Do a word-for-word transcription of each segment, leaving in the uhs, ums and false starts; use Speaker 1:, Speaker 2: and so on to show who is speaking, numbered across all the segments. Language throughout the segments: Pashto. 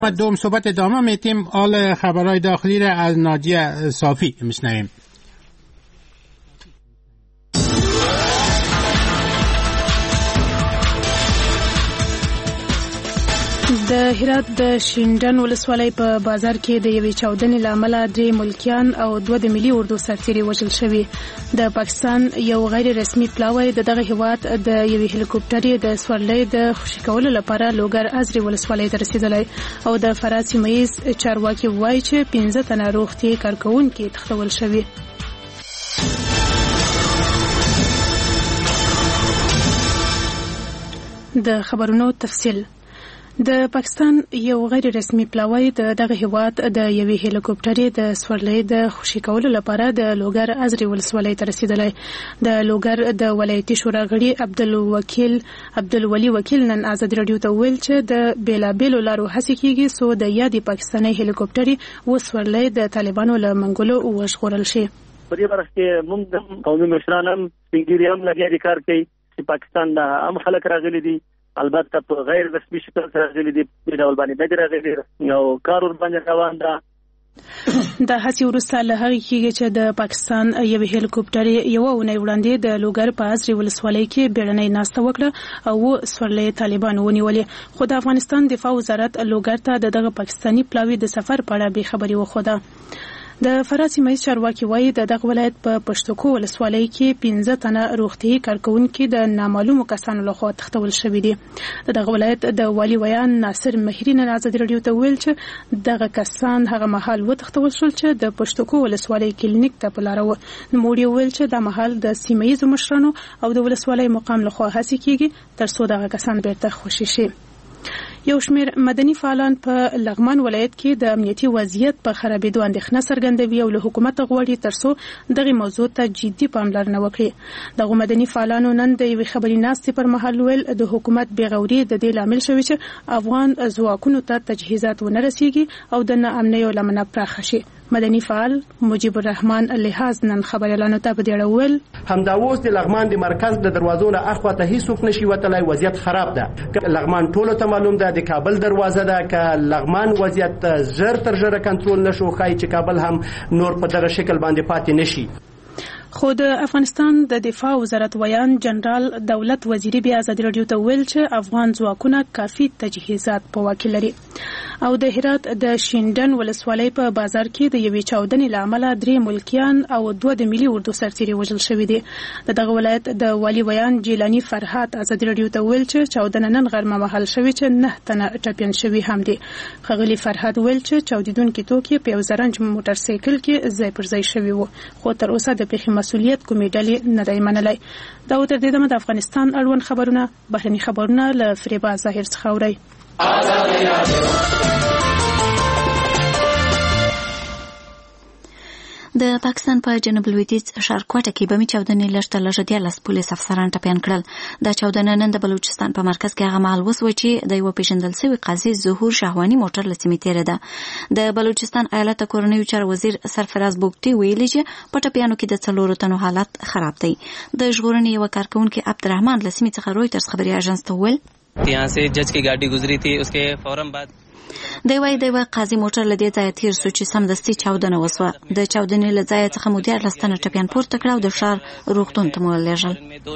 Speaker 1: دوم صحبت ادامه میتیم. حال خبرهای داخلی را از ناجیه صافی میشنویم.
Speaker 2: د هرات د شینډن ولسوالۍ په بازار کې د یوې چاودنې له امله درې ملکیان او دوه د ملي اردو سرتیري وژل شوي. د پاکستان یو غیر رسمي پلاوی د دغه هیواد د یوې هلیکوپټرې د سورلۍ د خوشي کولو لپاره لوګر ازري ولسوالۍ ته رسیدلی او د فراه سیمه ییز چارواکي وایي چې پنځه تنه روغتیايي کارکوونکي تښتول شوي. د خبرونو تفصیل. د پاکستان یو غیر رسمي پلاوی د دغه هیواد د یوې هلیکوپټرې د سورلۍ د خوشي کولو لپاره د لوګر ازري ولسوالۍ ته رسیدلی. د لوګر د ولایتي شورا غړي عبدالوکیل عبدالولي وکیل نن ازادي رادیو ته ویل چې د بیلابیلو لارو هڅې کیږي څو د یادې پاکستاني هلیکوپټرې و سورلۍ د طالبانو له منګولو وژغورل شي.
Speaker 3: په دې برخه کې موږ د قومي مشران هم سپینګیري هم لګیا دي کار کوي چې پاکستان د عام خلک راغلي دي، البته په غیر رسمي شکل سره راغلي دي، په ډول باندې نه راغلي او کار ور باندې روان ده.
Speaker 2: د هڅې وروسته له هغې کېږي چې د پاکستان یوې هلیکوپټرې یوه اونۍ وړاندې د لوګر په ازري ولسوالۍ کې بیړنۍ ناسته وکړه او سورلۍ طالبانو ونیولې، خو د افغانستان دفاع وزارت لوګر ته د دغه پاکستاني پلاوي د سفر په اړه بې خبري وښوده. د فراه سیمه ییز چارواکي وایي د دغه ولایت په پښتوکو ولسوالۍ کې پنځه تنه روغتیايي کارکوونکي د نامعلومو کسانو لخوا تښتول شوي دي. د دغه ولایت د والي ویان ناصر مهري نن ازادي رادیو ته ویل چې دغه کسان هغه مهال وتښتول شول چې د پښتوکو ولسوالۍ کلینیک ته په لاره و. نوموړي ویل چې دا مهال د سیمه ییزو مشرانو او د ولسوالۍ مقام لخوا هڅې کیږي تر څو دغه کسان بیرته خوشي شي. یو شمېر مدني فعالان په لغمان ولایت کې د امنیتي وضعیت په خرابېدو اندېښنه څرګندوي او له حکومته غواړي تر څو دغه موضوع ته جدي پاملرنه وکړي. دغه مدني فعالانو نن د یوې خبري ناستې پر مهال ویل د حکومت بېغوري د دې لامل شوی چې افغان ځواکونو ته تجهیزات ونه رسیږي او د ناامنیو لمنه پراخه شي. مدني فعال مجيب الرحمن لحاظ نن خبريالانو ته په دې اړه ویل
Speaker 4: همدا اوس د لغمان د مرکز د دروازو نه اخوا ته هیڅوک نشي وتلای، وضعیت خراب ده. لغمان ټولو ته معلوم ده د کابل دروازه ده، که لغمان وضعیت زر تر زر کنټرول نشو خای چې کابل هم نور په دغه شکل باندې پاتې نشي.
Speaker 2: خو د افغانستان د دفاع وزارت ویان جنرال دولت وزیری بیا ازادي رادیو ته ویل چې افغان ځواکونه کافي تجهیزات په واک لري. او د هرات د شینډن ولسوالۍ په بازار کې د یوې چاودنې له امله درې ملکیان او دوه د ملي اردو سرتیري وژل شوي دي. د دغه ولایت د والي ویان جیلانی فرحات ازادي رادیو ته ویل چې چاودنه نن غرمه مهال شوې چې نه تنه ټپیان شوي هم دي. ښاغلي فرحات ویل چې چاودیدونکي توکي په یو زرنج موټر سایکل کې ځای پر ځای شوي وو، خو تر اوسه د پیښې مسؤلیت کومې ډلې نه دی منلی. دا و تر دې دمه د افغانستان اړوند خبرونه بهرني خبرونه له فریبا ظاهر څخه اورئ.
Speaker 5: د پاکستان په جنوب لویدیځ ښارکوټه کې بمي چاودنې لږ تر لږه دیارلس پولیس افسران ټپیان کړل. دا چاودنه نن د بلوچستان په مرکز کې هغه مهال وسوه چې د یوه پیژندل شوي قاضي ظهور شهواني موټر له سیمې تېره ده. د بلوچستان ایالت کورنیو چارو وزیر سرفراز بوګتي ویلي چې په ټپیانو کې د څلورو تنو حالت خراب دی. د ژغورنې یوه کارکوونکي عبدالرحمن له سیمې څخه رویټرز خبري اژانس ته وویل
Speaker 6: यहाँ से जज की गाड़ी गुजरी थी उसके फौरन बाद
Speaker 5: دی وای دی وای قاضي موټر له دې ځایه تیر سو چې سمدستي چاودنه وسوه. د چاودنې له ځایه څخه مو دیارلس تنه ټپیان پورته کړه او د ښار روغتون ته مو ولېږل.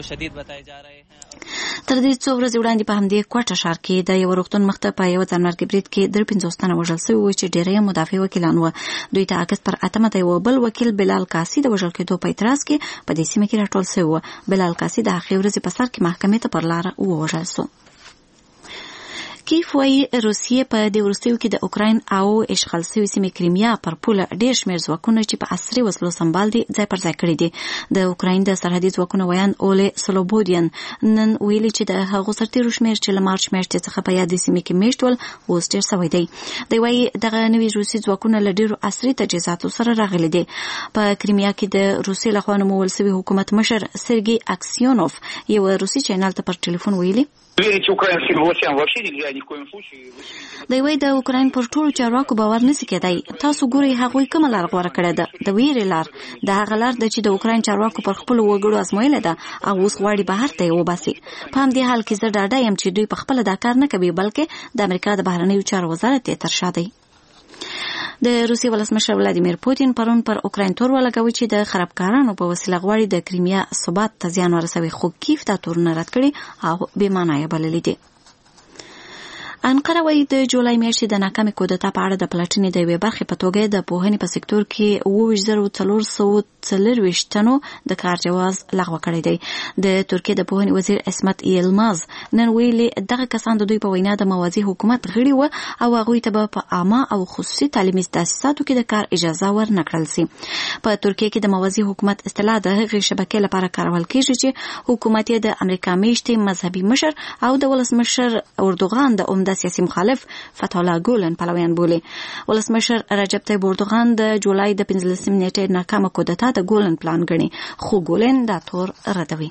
Speaker 5: تر دې څو ورځې وړاندې په همدې کوټه ښار کې د یو روغتون مخته په یو ځانمرګي برید کې درې پنځوس تنه وژل شوي وو چې ډېری یې مدافع وکیلان وو. دوی ته اګست پر اتمه د یو بل وکیل بلال کاسي د وژل کېدو په اعتراض کې په دې سیمه کې راټول شوی وو. بلال کاسي د هغې ورځې په سر کې محکمې ته پر لاره ووژل شو. کیف وایي روسیې په دې وروستیو کې د اوکراین او اشغال شوې سیمې کریمیا پر پوله ډېر شمېر ځواکونه چې په عصري وسلو سمبال دي ځای پر ځای کړي دي. د اوکراین د سرحدي ځواکونو ویان اولې سلوبودین نن ویلي چې د هغو سرتیرو شمېر چې له مارچ میاشتې څخه په یادې سیمې کې میشت ول اوس ډېر سوی دی. دی وایي دغه نوي روسي ځواکونه له ډېرو عصري تجهیزاتو سره راغلي دي. په کریمیا کې د روسیې لخوا نومول شوي حکومت مشر سرګي اکسیونوف یو روسي چینل ته پر ټلیفون ویلي د وی د اوکراین پر ټولو چارواکو باور نشي کېدای. تاسو ګورئ هغوی کومه لار غوره کړې ده، د ویرې لار. د هغه لار ده چې د اوکراین چارواکو پر خپل وګړو ازمویلې ده او اوس غواړي بهر ته یې وباسي. په همدې حال کې زه ډاډه یم چې دوی په خپله دا کار نه کوي، بلکې د امریکا د بهرنیو چارو وزارت یې تر شا دی. د روسیې ولسمشر ولادیمیر پوتین پرون پر اوکراین تور ولګوي چې د خرابکارانو په وسیله غواړي د کریمیا ثبات ته زیان ورسوي، خو کیف دا تورونه رد کړي او بې مانا یې بللي دي. انقره وايي د جولای میاشتې د ناکامې کودتا په اړه د پلټنې د یوې برخې په توګه د پوهنې په سکتور کې اووه ویشت زره څلور سوه څلرویشت تنو د کار جواز لغوه کړی دی. د ترکیې د پوهنې وزیر اسمت یلماز نن ویلي دغه کسان د دوی په وینا د موازي حکومت غړي وو او هغوی ته به په عامه او خصوصي تعلیمي تاسیساتو کې د کار اجازه ورنکړل سي. په ترکیې کې د موازي حکومت اصطلاح د هغې شبکې لپاره کارول کیږي چې حکومت یې د امریکا میشتې مذهبي مشر او د ولسمشر اردوغان د عمده سیاسي مخالف فتح الله ګولن پلویان بولي. ولسمشر رجب طیب اردوغان د جولای د پنځلسمې نیټې ناکامه کودتا د ګولن پلان ګڼي، خو ګولن دا تور ردوي.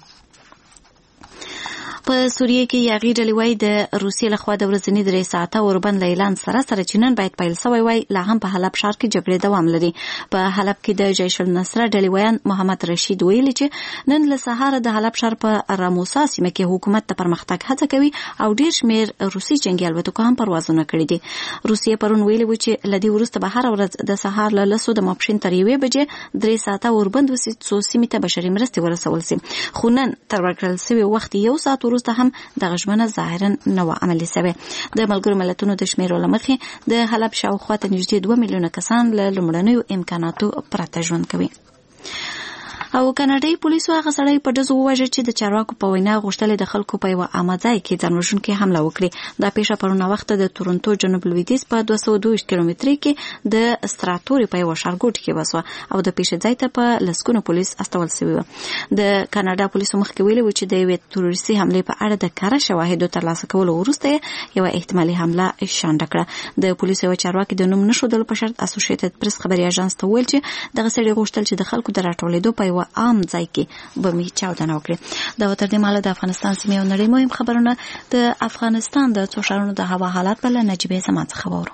Speaker 5: په سوریه کې یاغي ډلې وایي د روسیې لخوا د ورځني درې ساعته اوربند له اعلان سره سره چې نن باید پیل سوی وای، لا هم په حلب ښار کې جګړې دوام لري. په حلب کې د جیش النصره ډلې ویان محمد رشید ویلي چې نن له سهاره د حلب ښار په راموسا سیمه کې حکومت د پرمختګ هڅه کوي او ډیر شمیر روسي جنگي الوتکو هم پروازونه کړي دي. روسیې پرون ویلي و چې لدی وروسته به هر ورځ د سهار له لسو د ماپښین تر یوې بجې درې ساعته اوربند وسي څو سیمې ته بشري مرستې ورسول سي، خو نن تر ورکړل سوي وخت یو ساعت وروسته هم د غژمنه ظاهرا نه و عملي سوی. د ملګرو ملتونو د شمیرو له مخې د حلب شاوخوا ته نږدې دوه میلیونه کسان له لومړنیو امکاناتو پرته ژوند کوي. او کاناډایي پولیسو هغه سړی په ډزو وواژه چې د چارواکو په وینا غوښتل د خلکو په یوه عامه ځای کې ځانوژونکې حمله وکړي. دا پیښه پرون وخت د تورنټو جنوب لویدیځ په دوه سوه دوه ویشت کیلومترۍ کې د ستراتوري په یوه ښارګوټ کې وسوه او د پیښې ځای ته په لسګونو پولیس استول سوي وو. د کاناډا پولیسو مخکې ویلي وو چې د یوې تروریستي حملې په اړه د کره شواهدو ترلاسه کولو وروسته یوه احتمالي حمله شانډه کړه. د پولیسو یوه چارواکي د نوم نه ښودلو په شرط اسوسییټډ پریس خبري اژانس ته وویل چې دغه سړي غوښتل چې د خلکو د راټولېدو په یوه عام ځای کې بمي چاودنه وکړي. دا تر دې مهاله د افغانستان سیمې او نړۍ مهم خبرونه د افغانستان د څو ښارونو د هوا حالات په اړه نجیبه زمان څخه واورو.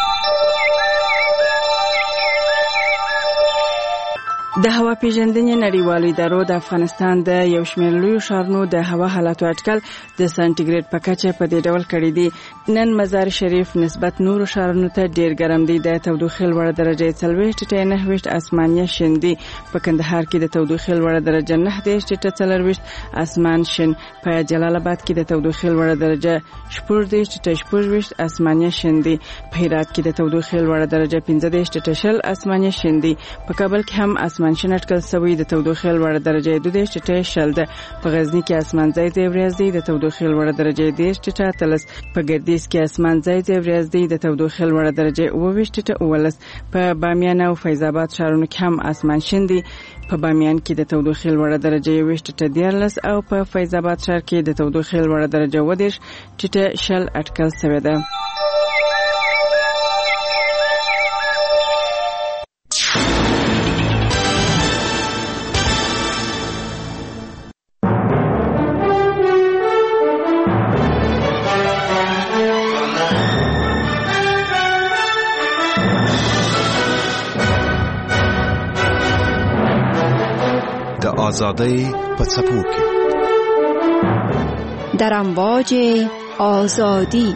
Speaker 7: د هوا پیژندنې نړیوالو ادارو د افغانستان د یو شمېر لویو ښارونو د هوا حالاتو اټکل د سانټیګریډ په کچه په دې ډول کړی دی. نن مزار شریف نسبت نورو ښارونو ته ډیر ګرم دی. د تودوخې لوړه درجه څلوېښت ټیټه نهه ویشت اسمانیه شین دی. په کندهار کې د تودوخې لوړه درجه نهه دېرش ټیټه څلرویشت اسمان شین. په جلال آباد کې د تودوخې لوړه درجه شپږ دېرش ټیټه شپږ ویشت اسمانیه شین دی. په هرات کې د تودوخې لوړه درجه پنځه دېرش ټیټه شل اسمانیه شین دی. په کابل کې هم اسمان شین اټکل شوی. د تودوخې لوړه درجه دوه دېرش ټیټه شل ده. په غزنی کې اسمان ځای ځای وریځ دی. د تودوخې لوړه درجه دېرش ټیټه اتلس. په ګردیز کې اسمان ځای ځای وریځ دی. د تودوخې لوړه درجه اوه ویشت ټیټه اوولس. په بامیان او فیض آباد ښارونو کې هم اسمان شین دی. په بامیان کې د تودوخې لوړه درجه یو ویشت ټیټه دیارلس او په فیض آباد ښار کې د تودوخې لوړه درجه اوه دېرش ټیټه شل اټکل شوې ده.
Speaker 8: آزادی په څپو کې
Speaker 9: در امواج آزادی.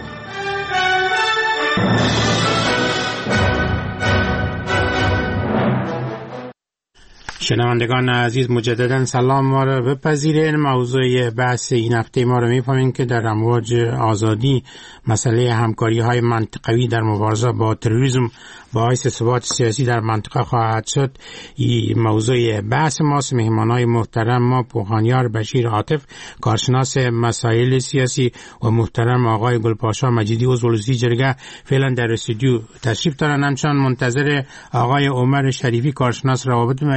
Speaker 1: شنوندگان عزیز مجددا سلام ما را بپذیرین. موضوع بحث این هفته ما را می‌فهمیم که در امواج آزادی مسئله همکاری های منطقوی در مبارزه با تروریسم باعث ثبات سیاسی در منطقه خواهد شد. این موضوع بحث ماست. مهمانای محترم ما پوخانیار بشیر عاطف کارشناس مسائل سیاسی و محترم آقای گلپاشا مجیدی عضو ولسی جرگه فعلا در استودیو تشریف دارند. همچنان منتظر آقای عمر شریفی کارشناس روابط بین‌المللی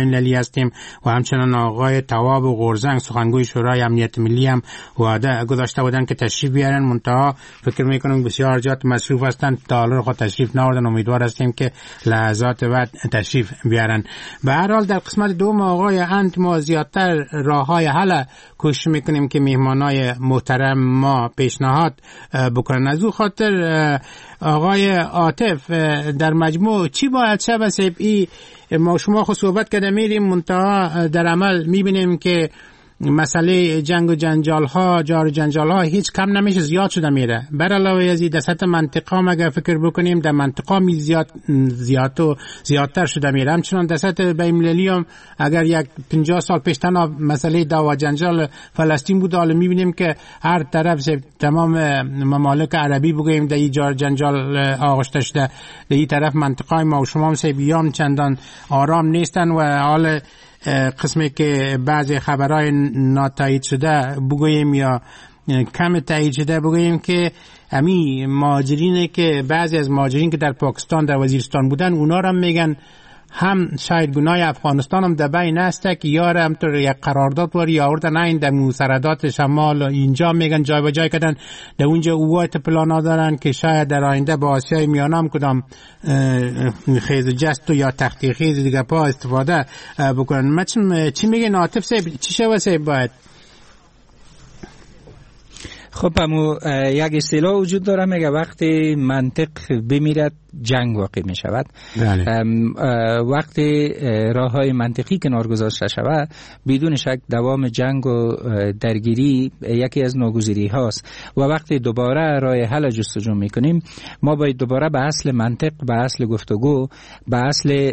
Speaker 1: هستیم و همچنان آقای تواب و غرزنگ سخنگوی شورای امنیت ملی هم وعده گذاشته بودن که تشریف بیارن، منتها فکر میکنم بسیار جات مصروف هستند تا حالا خود تشریف نآوردن. امیدوار هستیم که لحظات بعد تشریف بیارن. به هر حال در قسمت دوم آقای انت ما زیادتر راههای حل کوشش میکنیم که میهمانای محترم ما پیشنهاد بکنن. از او خاطر آقای عاطف در مجموع چی باید شب سیب ای ما شما خود صحبت کرده میریم منتها در عمل میبینیم که مسئله جنگ و جنجال ها جار جنجال ها هیچ کم نمیشه، زیاد شده میره. بر علاوه از این در سطح منطقه هم اگر فکر بکنیم در منطقه می زیاد زیاد و زیادتر شده میره. همچنان در سطح بین المللی هم اگر یک پنجاه سال پیش تنها مسئله دعوا جنجال فلسطین بود، حالا میبینیم که هر طرف تمام ممالک عربی بگوییم در این جار جنجال آغشته شده. در این طرف منطقه ما و شما هم سیبیان چندان آرام نیستن و حال قسمی که بعضی خبرهای ناتایید شده بگوییم یا کم تایید شده بگوییم که امی مهاجرینه که بعضی از مهاجرین که در پاکستان در وزیرستان بودن اونا را میگن هم شاید گناه افغانستان هم در بین هسته که یار همطور یک قرارداد واری آوردن این در موسردات شمال اینجا میگن جای به جای کردن در اونجا اوایت پلانا دارن که شاید در آینده با آسیای میانه هم کدام خیز جست یا تختی خیز دیگه پا استفاده بکنن. مثلا چی میگن عاطف صاحب؟ چی شوه صاحب باید؟
Speaker 10: خب همو یک اصطلاح وجود داره میگه وقتی منطق بمیرد جنگ واقع می شود. وقتی راه های منطقی کنار گذاشته شود بدون شک دوام جنگ و درگیری یکی از ناگزیری هاست و وقتی دوباره راه حل جستجو می کنیم ما باید دوباره به اصل منطق، به اصل گفتگو، به اصل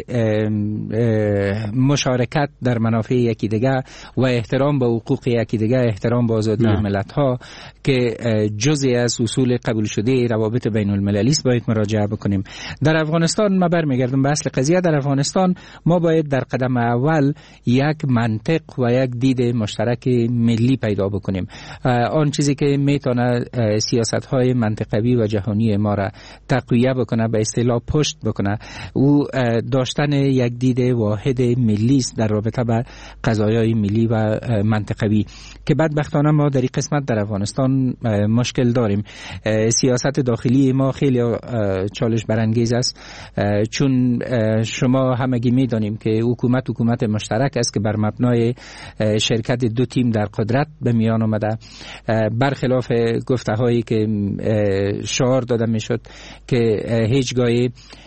Speaker 10: مشارکت در منافع یکی دیگه و احترام به حقوق یکی دیگه، احترام به آزادی ملت ها که جزئی از اصول قبول شده روابط بین المللی است باید مراجعه بکنیم. در افغانستان ما برمیگردم به اصل قضیه. در افغانستان ما باید در قدم اول یک منطق و یک دید مشترک ملی پیدا بکنیم. آن چیزی که میتونه سیاست های منطقوی و جهانی ما را تقویه بکنه، به اصطلاح پشت بکنه، او داشتن یک دید واحد ملی است در رابطه با قضایای ملی و منطقوی که بدبختانه ما در این قسمت در افغانستان مشکل داریم. سیاست داخلی ما خیلی چالش برانگیز است، چون شما همگی میدانیم که حکومت حکومت مشترک است که بر مبنای شرکت دو تیم در قدرت به میان آمده، برخلاف گفته هایی که شعار داده میشد که هیچگاهی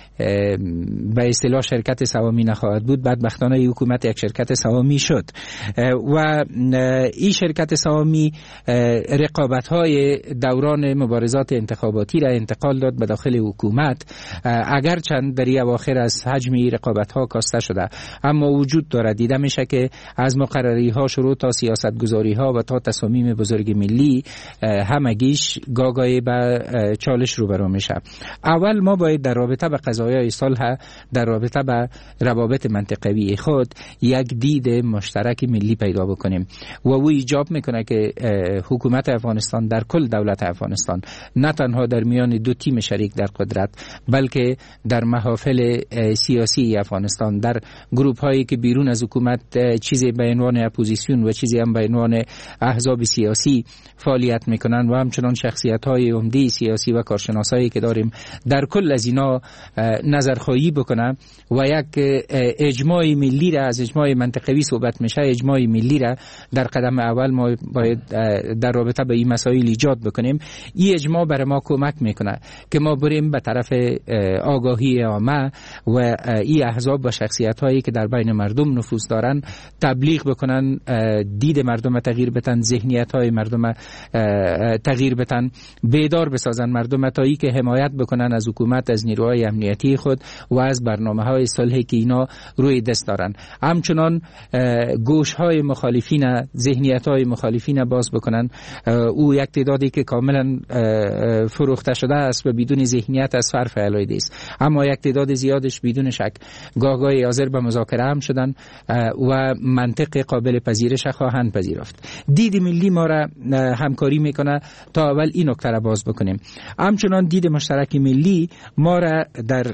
Speaker 10: به اصطلاح شرکت سهامی نخواهد بود. بدبختانه حکومت یک شرکت سهامی شد و این شرکت سهامی رقابت‌های دوران مبارزات انتخاباتی را انتقال داد به داخل حکومت، اگرچند در این اواخر از حجم این رقابت‌ها کاسته شده، اما وجود داره. دیده میشه که از مقرری‌ها شروع تا سیاست‌گذاری‌ها و تا تصامیم بزرگ ملی همگیش گاگای به چالش روبرو میشه. اول ما باید در رابطه با قضایای صلح، در رابطه با روابط منطقوی خود یک دید مشترک ملی پیدا بکنیم و او ایجاب میکنه که حکومت افغانستان در کل دولت افغانستان نه تنها در میان دو تیم شریک در قدرت بلکه در محافل سیاسی افغانستان، در گروپ هایی که بیرون از حکومت چیزی به عنوان اپوزیسیون و چیزی هم به عنوان احزاب سیاسی فعالیت میکنن و همچنان شخصیت های عمده سیاسی و کارشناسایی که داریم، در کل از اینا نظرخواهی بکنه و یک اجماع ملی را، از اجماع منطقوی صحبت میشه، اجماع ملی را در قدم اول ما باید در رابطه با این مسائل ایجاد بکنیم. این اجماع برای ما کمک میکنه که ما بریم به طرف آگاهی عامه و این احزاب و شخصیت هایی که در بین مردم نفوذ دارن تبلیغ بکنن، دید مردم تغییر بدن، ذهنیت های مردم تغییر بدن، بیدار بسازن مردم تا ای که حمایت بکنن از حکومت، از نیروهای امنیتی خود و از برنامه‌های صلحی که اینا روی دست دارن. همچنان گوش‌های مخالفین، ذهنیت‌های مخالفین باز بکنن. او یک تعدادی که کاملا فروخته شده است و بدون ذهنیت از صرف علایده است، اما یک تعداد زیادش بدون شک گاهگاهی حاضر به مذاکره هم شدن و منطق قابل پذیرش خواهند پذیرفت. دید ملی ما را همکاری میکنه تا اول این نکته را باز بکنیم. همچنان دید مشترک ملی ما را در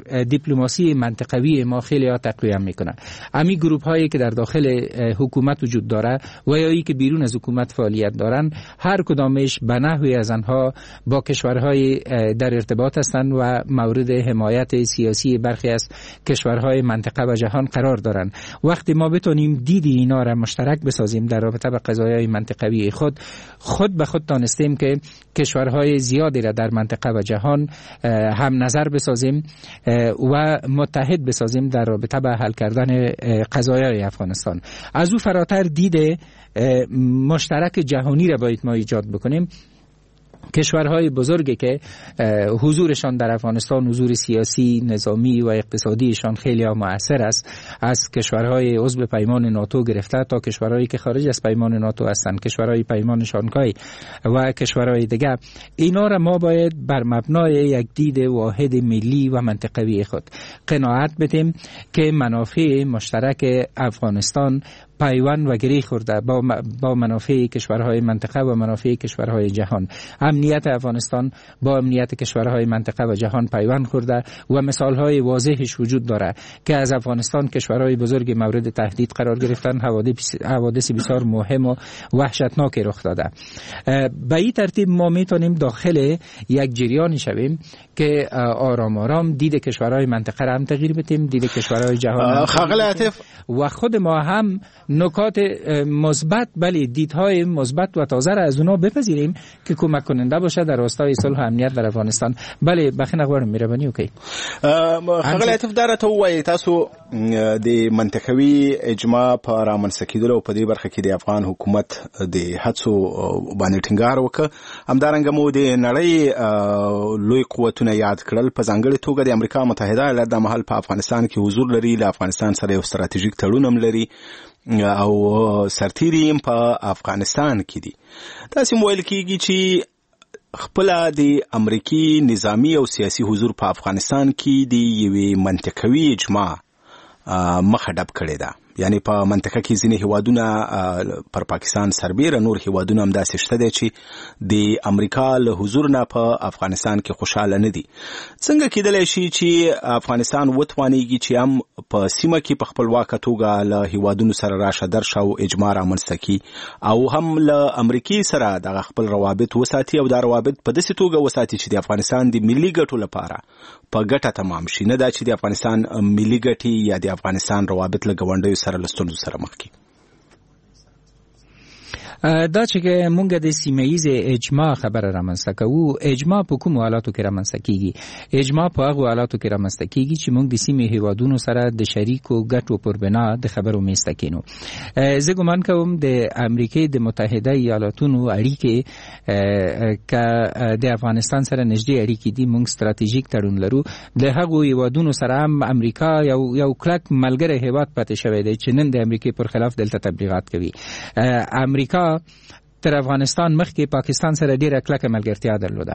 Speaker 10: دیپلماسی منطقوی ما خیلی ها تقویت میکنه. امی گروپ هایی که در داخل حکومت وجود داره و یا ای که بیرون از حکومت فعالیت دارن، هر کدامش به نحوی از آنها با کشورهای در ارتباط هستند و مورد حمایت سیاسی برخی از کشورهای منطقه و جهان قرار دارند. وقتی ما بتونیم دیدی اینا را مشترک بسازیم در رابطه با قضایای منطقوی خود، خود به خود دانستیم که کشورهای زیادی را در منطقه و جهان هم نظر بسازیم و متحد بسازیم در رابطه با حل کردن قضایای افغانستان. از او فراتر دیده مشترک جهانی را باید ما ایجاد بکنیم. کشورهای بزرگی که حضورشان در افغانستان حضور سیاسی، نظامی و اقتصادیشان خیلی مؤثر است، از کشورهای عضو پیمان ناتو گرفته تا کشورهایی که خارج از پیمان ناتو هستند، کشورهای پیمان شانگهای و کشورهای دیگر، اینا را ما باید بر مبنای یک دید واحد ملی و منطقوی خود قناعت بدیم که منافع مشترک افغانستان پیوند و گره خورده با با منافع کشورهای منطقه و منافع کشورهای جهان. امنیت افغانستان با امنیت کشورهای منطقه و جهان پیوند خورده و مثالهای واضحش وجود داره که از افغانستان کشورهای بزرگ مورد تهدید قرار گرفتن، حوادث بسیار مهم و وحشتناک رخ داده. به این ترتیب ما میتونیم داخل یک جریانی شویم که آرام آرام دید کشورهای منطقه را هم تغییر بدیم، دید کشورهای جهان و خود ما هم نکات مثبت، بله دیدهای مثبت و تازه را از اونا بپذیریم که کمک کننده باشه در راستای صلح و امنیت در افغانستان. بله بخښنه غواړم مهرباني وکړئ.
Speaker 11: ښاغلی عاطف دا راته ووایئ، تاسو د منطقوي اجماع په رامنځته کېدلو په دې برخه کې د افغان حکومت د هڅو باندې ټینګار وکړ. همدارنګه مو د نړۍ لوی قوتونه یاد کړل، په ځانګړې توګه د امریکا متحده ایالات د مهال په افغانستان کې حضور لري، له افغانستان سره یو ستراتیژیک تړون هم لري او سرتیري هم په افغانستان کې دي. تاسو مویل کېږي چې خپل د امریکای نظامی او سیاسي حضور په افغانستان کې د یوې منطقوي اجماع مخه ډب کړې ده. یعنی په منطقه کې ځینې هیوادونه پر پاکستان سربیره، نور هیوادونه هم داسې شته دي چې د امریکا له حضور نه په افغانستان کې خوشاله نه دي. څنګه کېدلی شي چې افغانستان وتوانیږي چې هم په سیمه کې په خپلواکه توګه له هیوادونو سره راشه درشه او اجماع رامنځته کړي او هم له امریکې سره دغه خپل روابط وساتي او دا روابط په داسې توګه وساتي چې د افغانستان د ملي ګټو لپاره په ګټه تمام شي، نه دا چې د افغانستان ملي ګټې یا د افغانستان روابط له ګاونډیو سره لستونزو سره مخ کی.
Speaker 10: دا چې مونږ د سیمه ییز اجماع خبره رامنځته کوو، اجماع په کومو حالاتو کې رامنځته کیږي؟ اجماع په هغو حالاتو کې رامنځته کیږي چې مونږ د سیمې هیوادونو سره د شریکو ګټو پر بنا د خبرو میسته کینو. زه ګمان کوم د امریکای د متحده ایالاتونو اړیکې که د افغانستان سره نږدې اړیکې دي، مونږ ستراتیژیک تړون لرو. د هغو هیوادونو سره هم امریکا یو یو کلک ملګری هیواد پاتې شوی دی چې نن د امریکای پر خلاف دلته تبلیغات کوي. امریکا تر افغانستان مخکې پاکستان سره ډیره کلکه ملګرتیا درلوده.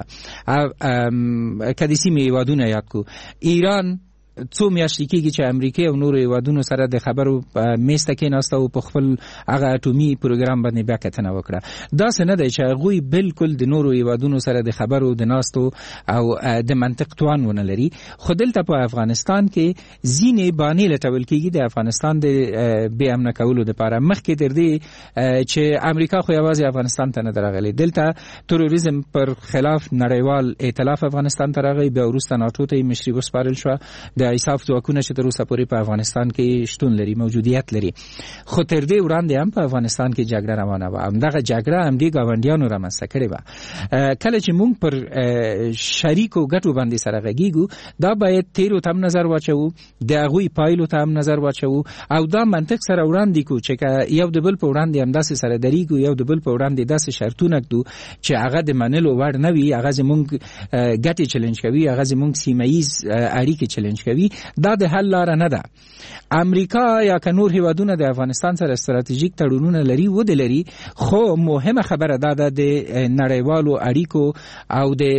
Speaker 10: که د سیمې هیوادونه یاد کو، ایران څو میاشتې کېږي چې امریکا او نورو هیوادونو سره د خبرو میز ته کېناسته او په خپل هغه اټومي پروګرام باندې بیا کتنه وکړه. داسې نه دی چې هغوی بالکل د نورو هیوادونو سره د خبرو د ناستو او د منطق توان ونه لري. خو دلته په افغانستان کې ځینې بانې لټول کېږي د افغانستان د بې امنه کولو دپاره، مخکې تر دې چې امریکا خو یوازې افغانستان ته نه ده راغلی، دلته تروریزم پر خلاف نړیوال ائتلاف افغانستان ته راغی، بیا وروسته ناټو ته یې مشري وسپارل شوه. د ایساف ځواکونه چې تر اوسه پورې په افغانستان کې شتون لري، موجودیت لري، خو تر دې وړاندې هم په افغانستان کې جګړه روانه وه. همدغه جګړه همدې ګاونډیانو رامنځته کړې وه. کله چې موږ پر شریکو ګټو باندې سره غږیږو، دا باید تیرو ته هم نظر واچوو، د هغوی پایلو ته هم نظر واچوو او دا منطق سره وړاندې کړو چې یو د بل په وړاندې همداسې سره درېږو، یو د بل په وړاندې داسې شرطونه ږدو چې هغه د منلو وړ نه وي، هغه زموږ ګټې چلنج کوي، هغه زموږ سیمه ییز اړیکې چلنج کوي. دا د حل لاره نه ده. امریکا یا که نور هیوادونه د افغانستان سره ستراتیژیک تړونونه لري و د لري، خو مهمه خبره دا ده د نړیوالو اړیکو او د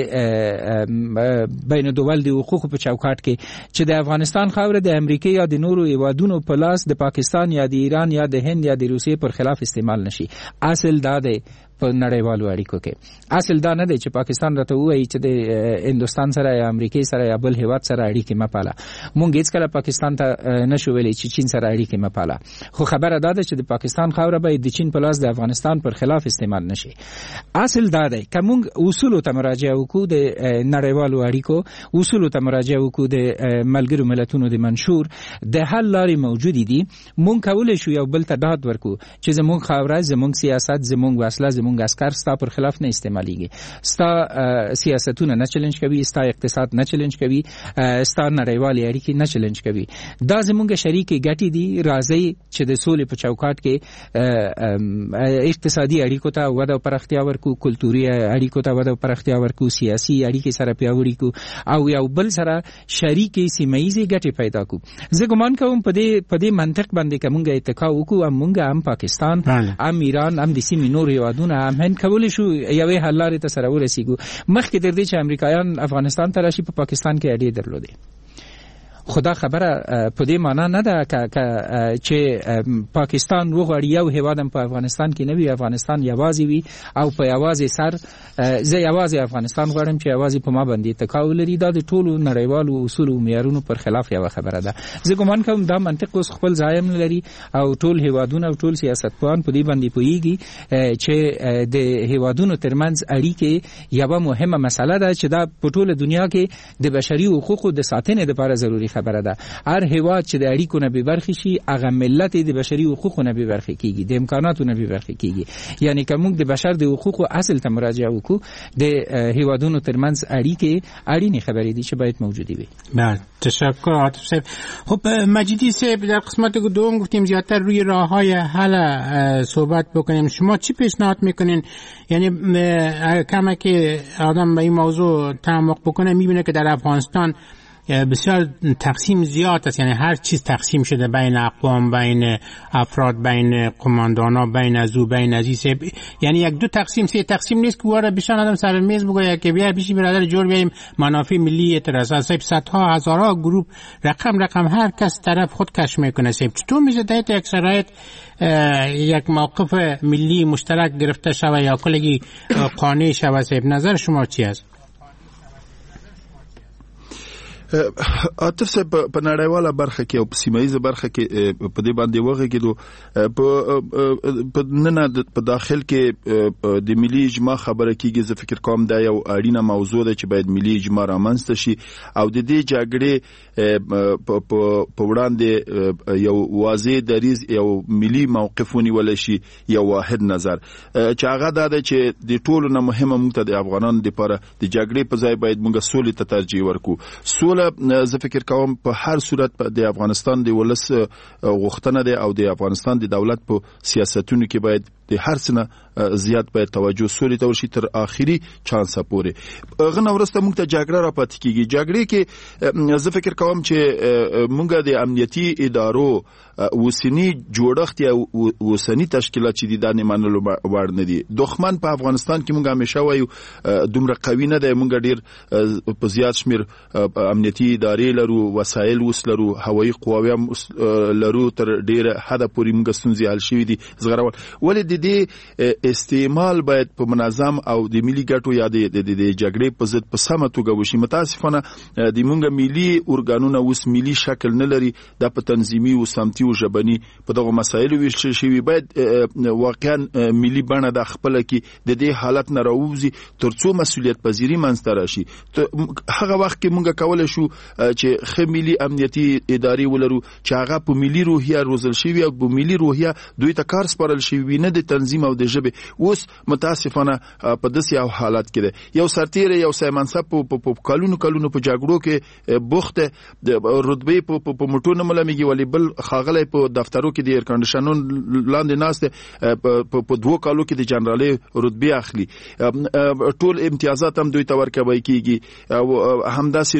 Speaker 10: بین الدول د حقوقو په چوکاټ کې چې د افغانستان خاوره د امریکا یا د نورو هیوادونو په لاس د پاکستان یا د ایران یا د هند یا د روسیې پر خلاف استعمال نشي. اصل دا ده په نړیوالو اړیکو کې. اصل دا نه دی چې پاکستان راته وایي چې د هندوستان سره یا امریکای سره یا بل هیواد سره اړیکې مپاله. مونږ هیڅ کله پاکستان ته نشو ویلي چې چین سره اړیکې مپاله، خو خبره دا ده چې د پاکستان خاوره به د چین په لاس د افغانستان پر خلاف استعمال نشي. اصل دا دی که مونږ اصولو ته مراجعه وکړو، د نړیوالو اړیکو اصولو ته مراجعه وکړو، د ملګرو ملتونو د منشور د حل لارې موجودې دي. مونږ کولی شو یو بل ته ډاډ ورکړو چې زمونږ خاوره، زمونږ سیاست، زمونږ وسله، زمونږ عسکر ستا پر خلاف نه استعمالیږي، ستا سیاستونه نه چلنج کوي، ستا اقتصاد نه چلنج کوي، ستا نړیوالې اړیکې نه چلنج کوي. دا زمونږ شریکې ګټې دي. راځئ چې د سولې په چوکاټ کې اقتصادي اړیکو ته وده او پراختیا ورکړو، کلتوري اړیکو ته وده او پراختیا ورکړو، سیاسي اړیکې سره پیاوړې کړو او یو بل سره شریکې سیمه ییزې ګټې پیدا کړو. زه ګمان کوم په دې په دې منطق باندې که موږ اتکا وکړو، هم موږ هم پاکستان هم ایران هم د سیمې نور هیوادونه هم هند کولی شو یوې حل لارې ته سره ورسېږو. مخکې تر دې چې امریکایان افغانستان ته راشي په پاکستان کې اډې درلودې. خدا خبره په دې معنا نه ده چې پاکستان وغواړي یو هیواد هم په افغانستان کې نه وي، افغانستان یوازې وي او په یوازې سر زه یوازې افغانستان غواړم چې یوازې په ما باندې اتکا ولري. دا د ټولو نړیوالو اصولو او معیارونو پر خلاف یوه خبره ده. زه ګمان کوم دا منطق اوس خپل ځای هم لري او ټول هیوادونه او ټول سیاستپوهان په دې باندې پوهیږي چې د هیوادونو ترمنځ اړیکې یوه مهمه مسله ده چې دا په ټوله دنیا کې د بشري حقوقو د ساتنې لپاره ضروري خبره ده. هر هیواد چې د اړیکو نه بې برخې شي، هغه ملت د بشري حقوقو نه بې برخې کیږي، د امکاناتو نه بې برخې کیږي. یعنی که موږ د بشر د حقوقو اصل ته مراجعه وکړو، د هیوادونو ترمنځ اړیکې اړینې خبرې دي چې باید موجودې وي.
Speaker 1: بله، تشکر عاطف صاحب. خب مجیدی صاحب، در قسمت دوم گفتیم زیادتر روی راه‌های حل صحبت بکنیم. شما چی پیشنهاد میکنین؟ یعنی کما که آدم به این موضوع تعمق بکنه میبینه که در افغانستان بسیار تقسیم زیاد است، یعنی هر چیز تقسیم شده بین اقوام، بین افراد، بین قماندانا، بین از او بین از این، یعنی یک دو تقسیم سه تقسیم نیست که واره بشن آدم سر میز بگه که بیا پیش برادر جور بیایم منافع ملی اعتراض. صاحب صدها هزارها گروپ رقم رقم هر کس طرف خود کش میکنه. صاحب چطور میشه در یک شرایط یک موقف ملی مشترک گرفته شوه یا کلگی قانع شوه؟ صاحب نظر شما چی است؟
Speaker 12: عاطف صاحب په نړیواله برخه کې او په سیمه ییزه برخه کې په دې باندې وغږېدو. په نن په داخل کې د ملي اجماع خبره کېږي. زه فکر کوم دا یو اړینه موضوع ده چې باید ملي اجماع رامنځته شي او د دې جګړې په وړاندې یو واضح دریځ، یو ملي موقف ونیول شي، یو واحد نظر چې هغه دا ده چې د ټولو نه مهمه موږ ته د افغانانو لپاره د جګړې په ځای باید موږ سولې ته ترجیح ورکړو. زه فکر کوم په هر صورت د افغانستان د ولس غوښتنه ده او د افغانستان د دولت په سیاستونو کې باید د هر څه نه زیات باید توجه سولې ته ورشي تر آخري چانسه پورې. غنه ورسته موږ ته جګړه را پاتې کیږي. جګړې کې زه فکر کوم چې موږ د امنیتي ادارو وسنی جوړښت یا وسنی تشکیلات چې د دانې منلو وړ نه دي. دښمن په افغانستان کې موږ همیشه وایو دومره قوي نه دی. موږ ډیر په زیات شمیر امنیتي ادارې لرو، وسایل وس لرو، هوایي قواوې هم لرو، تر ډیره حد پورې موږ ستونزې حل شوې دي. زغرول ولې د دې استعمال باید په منظم او د ملي ګټو یا د جګړې په ضد په سمه توګه وشي. متاسفانه د موږ ملي ارګانونه اوس ملي شکل نه لري. د په تنظیمي او سمتي او ژبني په دغه مسایلو ویشل شوی. باید واقعا ملي بڼه د خپل کې د دې حالت نه راووزي ترڅو مسؤلیت پذیری منځته راشي. هغه وخت کې موږ کولای شو چې خې ملي امنیتي ادارې ولرو چې هغه په ملي روحیه روزل شوی او په ملي روحیه دوی ته کار سپارل شوی، نه د تنظیم او د ژبه. اوس متاسفانه په داسې یو حالت کې ده. یو سرتیر یو سیمنصب په کلونو کلونو په جګړو کې بوخت رتبه په موټونو ملامږي، ولی بل خاغله په دفترو کې د ایر کنډیشنون لاندې ناشته په دوه کالو کې د جنرالي رتبه اخلي. ټول امتیازات هم دوی ته ورکوي کیږي او همداسې نور.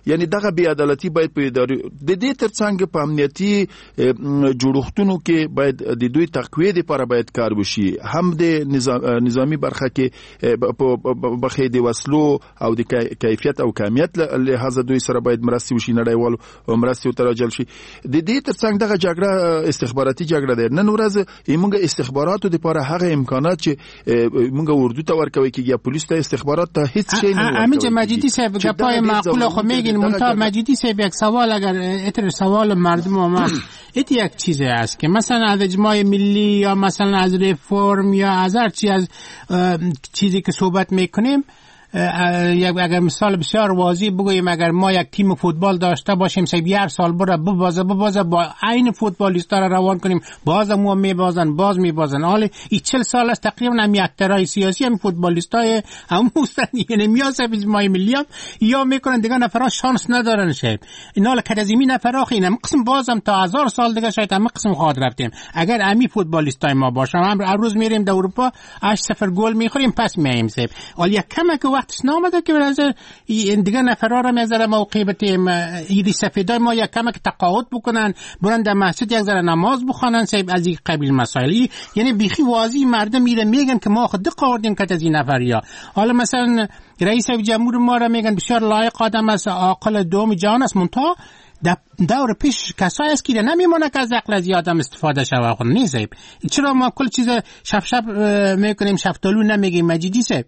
Speaker 12: یعنی دغه بی عدالتي باید په اداري د دې ترڅنګ په امنیتي جوړښتونو کې باید د دوی تقویه لپاره باید کار وشي، هم د نظامی برخه کې په بخې د وسلو او د کیفیت او کمیت لحاظ دوی سره باید مرستې وشي، نړیوال مرستې تراجل شي. د دې ترڅنګ دغه جګړه استخباراتي جګړه ده. نن ورځ موږ استخباراتو لپاره هغه امکانات چې موږ اردو ته ورکوي کېږي، پولیس ته، استخبارات ته هیڅ شی نه ورکوي.
Speaker 1: امید مجیدی صاحب گپای معقول خو میگین، منتها مجیدی صاحب یک سوال، اگر اتر سوال مردم آمد ایت یک چیزی است که مثلا از اجماع ملی یا مثلا از رفرم یا از هر چی از چیزی که صحبت میکنیم، اگر مثال بسیار واضح بگوییم اگر ما یک تیم فوتبال داشته باشیم سه هر سال بره ببازه ببازه با عین فوتبالیستا را روان کنیم، باز مو میبازن باز میبازن. حالا این چهل سال است تقریبا هم اکترای سیاسی هم فوتبالیستای هم مستند، یعنی میاسه اجماع ملی هم یا میکنن دیگه نفرا شانس ندارن. شاید اینا ل کدازمی نفرا خینم قسم بازم تا هزار سال دیگه شاید هم قسم خواهد رفتیم اگر امی فوتبالیستای ما باشم. هم هر روز میریم در اروپا هشت صفر گل میخوریم پس میایم سیب. حالا یک کمک وقتش نامده که برای دیگه نفرا را میذاره موقع بتیم ایدی سفیدای ما یک کمک تقاعد بکنن، برن در مسجد یک ذره نماز بخونن سیب از این قبیل مسائلی. یعنی بیخی واضح مردم میره میگن که ما خود قاردیم که از این نفریا. حالا مثلا رئیس جمهور ما را میگن بسیار لایق آدم است، عاقل دوم جهان است، منتها دور پیش کسایی است که نمیمونه که از عقل از آدم استفاده شوه. خود نیست سیب. چرا ما کل چیز شف شف میکنیم شفتالو نمیگیم مجیدی سیب؟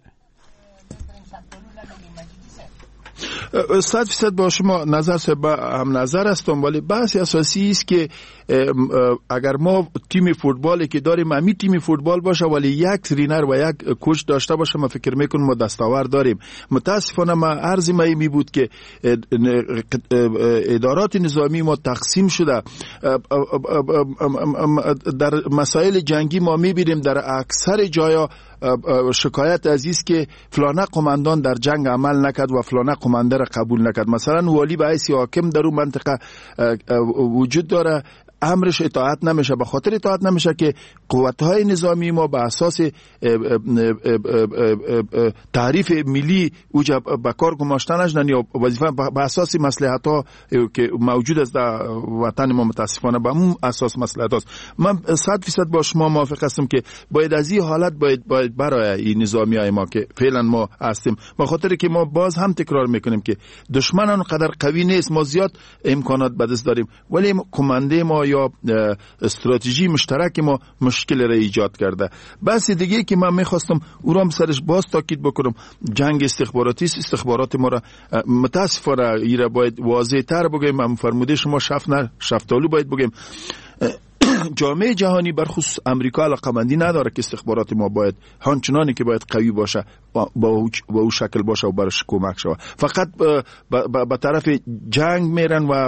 Speaker 12: صد فیصد با شما نظر سے با هم نظر هستم، ولی بحث اساسی است که اگر ما تیم فوتبالی که داریم امی تیم فوتبال باشه ولی یک ترینر و یک کوچ داشته باشه، ما فکر میکنم ما دستاورد داریم. متاسفانه ما عرض ما می بود که ادارات نظامی ما تقسیم شده. در مسائل جنگی ما میبینیم در اکثر جایا شکایت عزیز که فلانه قماندان در جنگ عمل نکرد و فلانه قمانده را قبول نکرد. مثلا والی به حیث حاکم در اون منطقه وجود داره، امرش اطاعت نمیشه. به خاطر اطاعت نمیشه که قوت‌های نظامی ما به اساس تعریف ملی اوجا به کار گماشته نشدن یا وظیفه به اساس مصلحت‌ها که موجود است در وطن ما متاسفانه به اون اساس مصلحت است. من صد درصد با شما موافق هستم که باید از این حالت باید, باید برای این نظامیای ما که فعلا ما هستیم، به خاطر که ما باز هم تکرار میکنیم که دشمن اونقدر قوی نیست، ما زیاد امکانات به دست داریم ولی کمانده ما یا استراتژی مشترک ما مشکل را ایجاد کرده. بس دیگه که من میخواستم او را سرش باز تاکید بکنم، جنگ استخباراتی است. استخبارات ما را متاسفانه ایره باید واضح تر بگیم، هم فرموده شما شف نه شفتالو باید بگیم. جامعه جهانی برخصوص امریکا علاقمندی نداره که استخبارات ما باید همچنانی که باید قوی باشه با او شکل باشه و برش کمک شود. فقط به طرف جنگ میرن و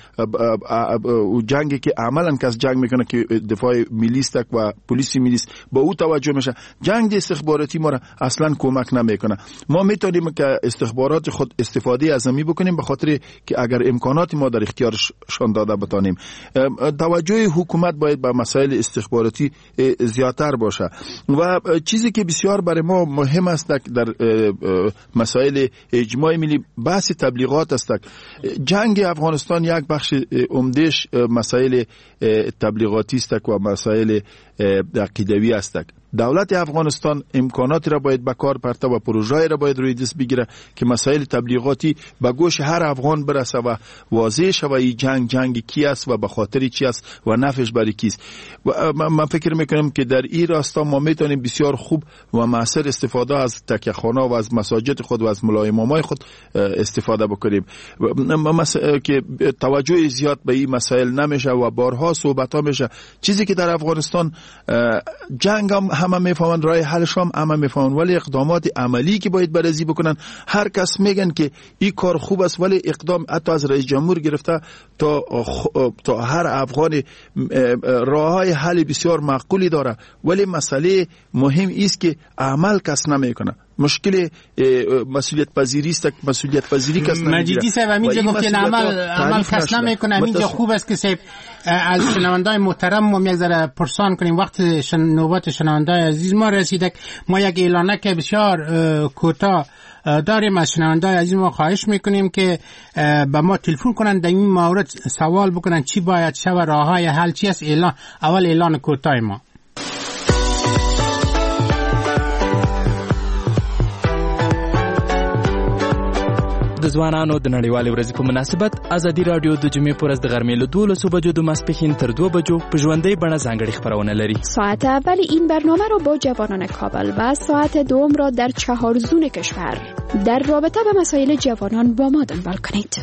Speaker 12: جنگی که عملا کس جنگ میکنه که دفاع میلیست و پلیس میلیست با او توجه میشه. جنگ استخباراتی ما را اصلا کمک نمیکنه. ما میتونیم که استخبارات خود استفاده از می بکنیم به خاطر که اگر امکانات ما در اختیارشان داده بتانیم. توجه حکومت باید به مسائل استخباراتی زیادتر باشه و چیزی که بسیار برای ما مهم است در مسائل اجماع ملی بحث تبلیغات است. جنگ افغانستان یک بخش عمدهش مسائل تبلیغاتی است و مسائل عقیدوی است. دولت افغانستان امکاناتی را باید به کار پرته و پروژه‌ای را باید روی دست بگیره که مسائل تبلیغاتی به گوش هر افغان برسه و واضح شود این جنگ جنگ کی است و به خاطر چی است و نفعش برای کیست. و من فکر میکنم که در این راستا ما میتونیم بسیار خوب و مؤثر استفاده از تکیه‌خانه و از مساجد خود و از ملای امامای خود استفاده بکنیم که توجه زیاد به این مسائل نمیشه و بارها صحبت ها میشه. چیزی که در افغانستان جنگ هم همه میفهمن، راه حلش هم همه میفهمن، ولی اقدامات عملی که باید بررسی بکنن هر کس میگن که این کار خوب است، ولی اقدام حتی از رئیس جمهور گرفته تا تا هر افغان راههای حل بسیار معقولی داره، ولی مسئله مهم است که عمل کس نمیکنه. مشکل مسئولیت پذیری است، مسئولیت پذیری کس نمیگیره.
Speaker 1: مجیدی صاحب همینجا گفتین عمل عمل کس نمیکنه. همینجا خوب است که صاحب از شنوندای محترم ما یک ذره پرسان کنیم. وقت شن... نوبت شنوندای عزیز ما رسیده. ما یک اعلانه که بسیار کوتاه داریم از شنوندای عزیز ما خواهش میکنیم که به ما تلفن کنن در این مورد سوال بکنن چی باید شه و راههای حل چی است. اعلان اول اعلان کوتاه ما.
Speaker 13: د ځوانانو د نړیوالې ورځې په مناسبت ازادي رادیو د جمعې په ورځ د غرمې له دولسو بجو د ماسپښین تر دو بجو په ژوندۍ بڼه ځانګړې خپرونه لري.
Speaker 9: ساعت اول این برنامه را با جوانان کابل و ساعت دوم را در چهار زون کشور در رابطه به مسائل جوانان با ما دنبال کنید.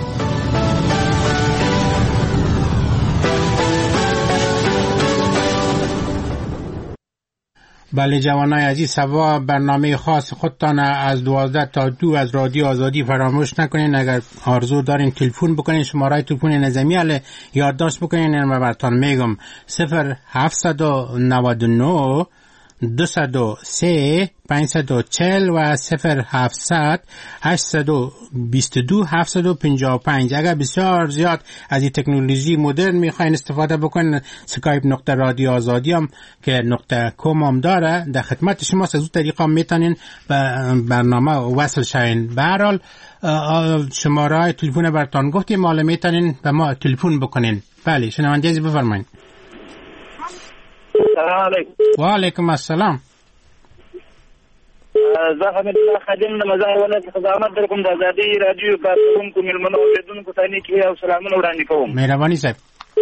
Speaker 1: بله جوانای عزیز، سوا برنامه خاص خودتان از دوازده تا دو از رادیو آزادی فراموش نکنین. اگر آرزو دارین تلفن بکنین، شماره تلفن نظامی ال یادداشت بکنین و براتون میگم صفر هفتصد و نود و نه دویست و سه پانصد و چهل و صفر هفتصد هشتصد و بیست و دو هفتصد و پنجاه و پنج. اگر بسیار زیاد از این تکنولوژی مدرن میخواین استفاده بکنین، سکایپ نقطه رادیو آزادی هم که نقطه کام هم داره در خدمت شما. از اون طریقه میتونین به برنامه وصل شوین. به هر حال شماره تلفن براتون گفتیم، حالا میتونین به ما تلفن بکنین. بله شنونده عزیز بفرمایید.
Speaker 3: سلام علیکم.
Speaker 1: و علیکم السلام.
Speaker 3: زه حمید الله خادم د مزار ولایت خدمت درکوم. د ازادي رادیو کارکونکو ملمنو اوریدونکو ته نیکی او سلامونه وړاندې کوم.
Speaker 1: مهرباني صاحب.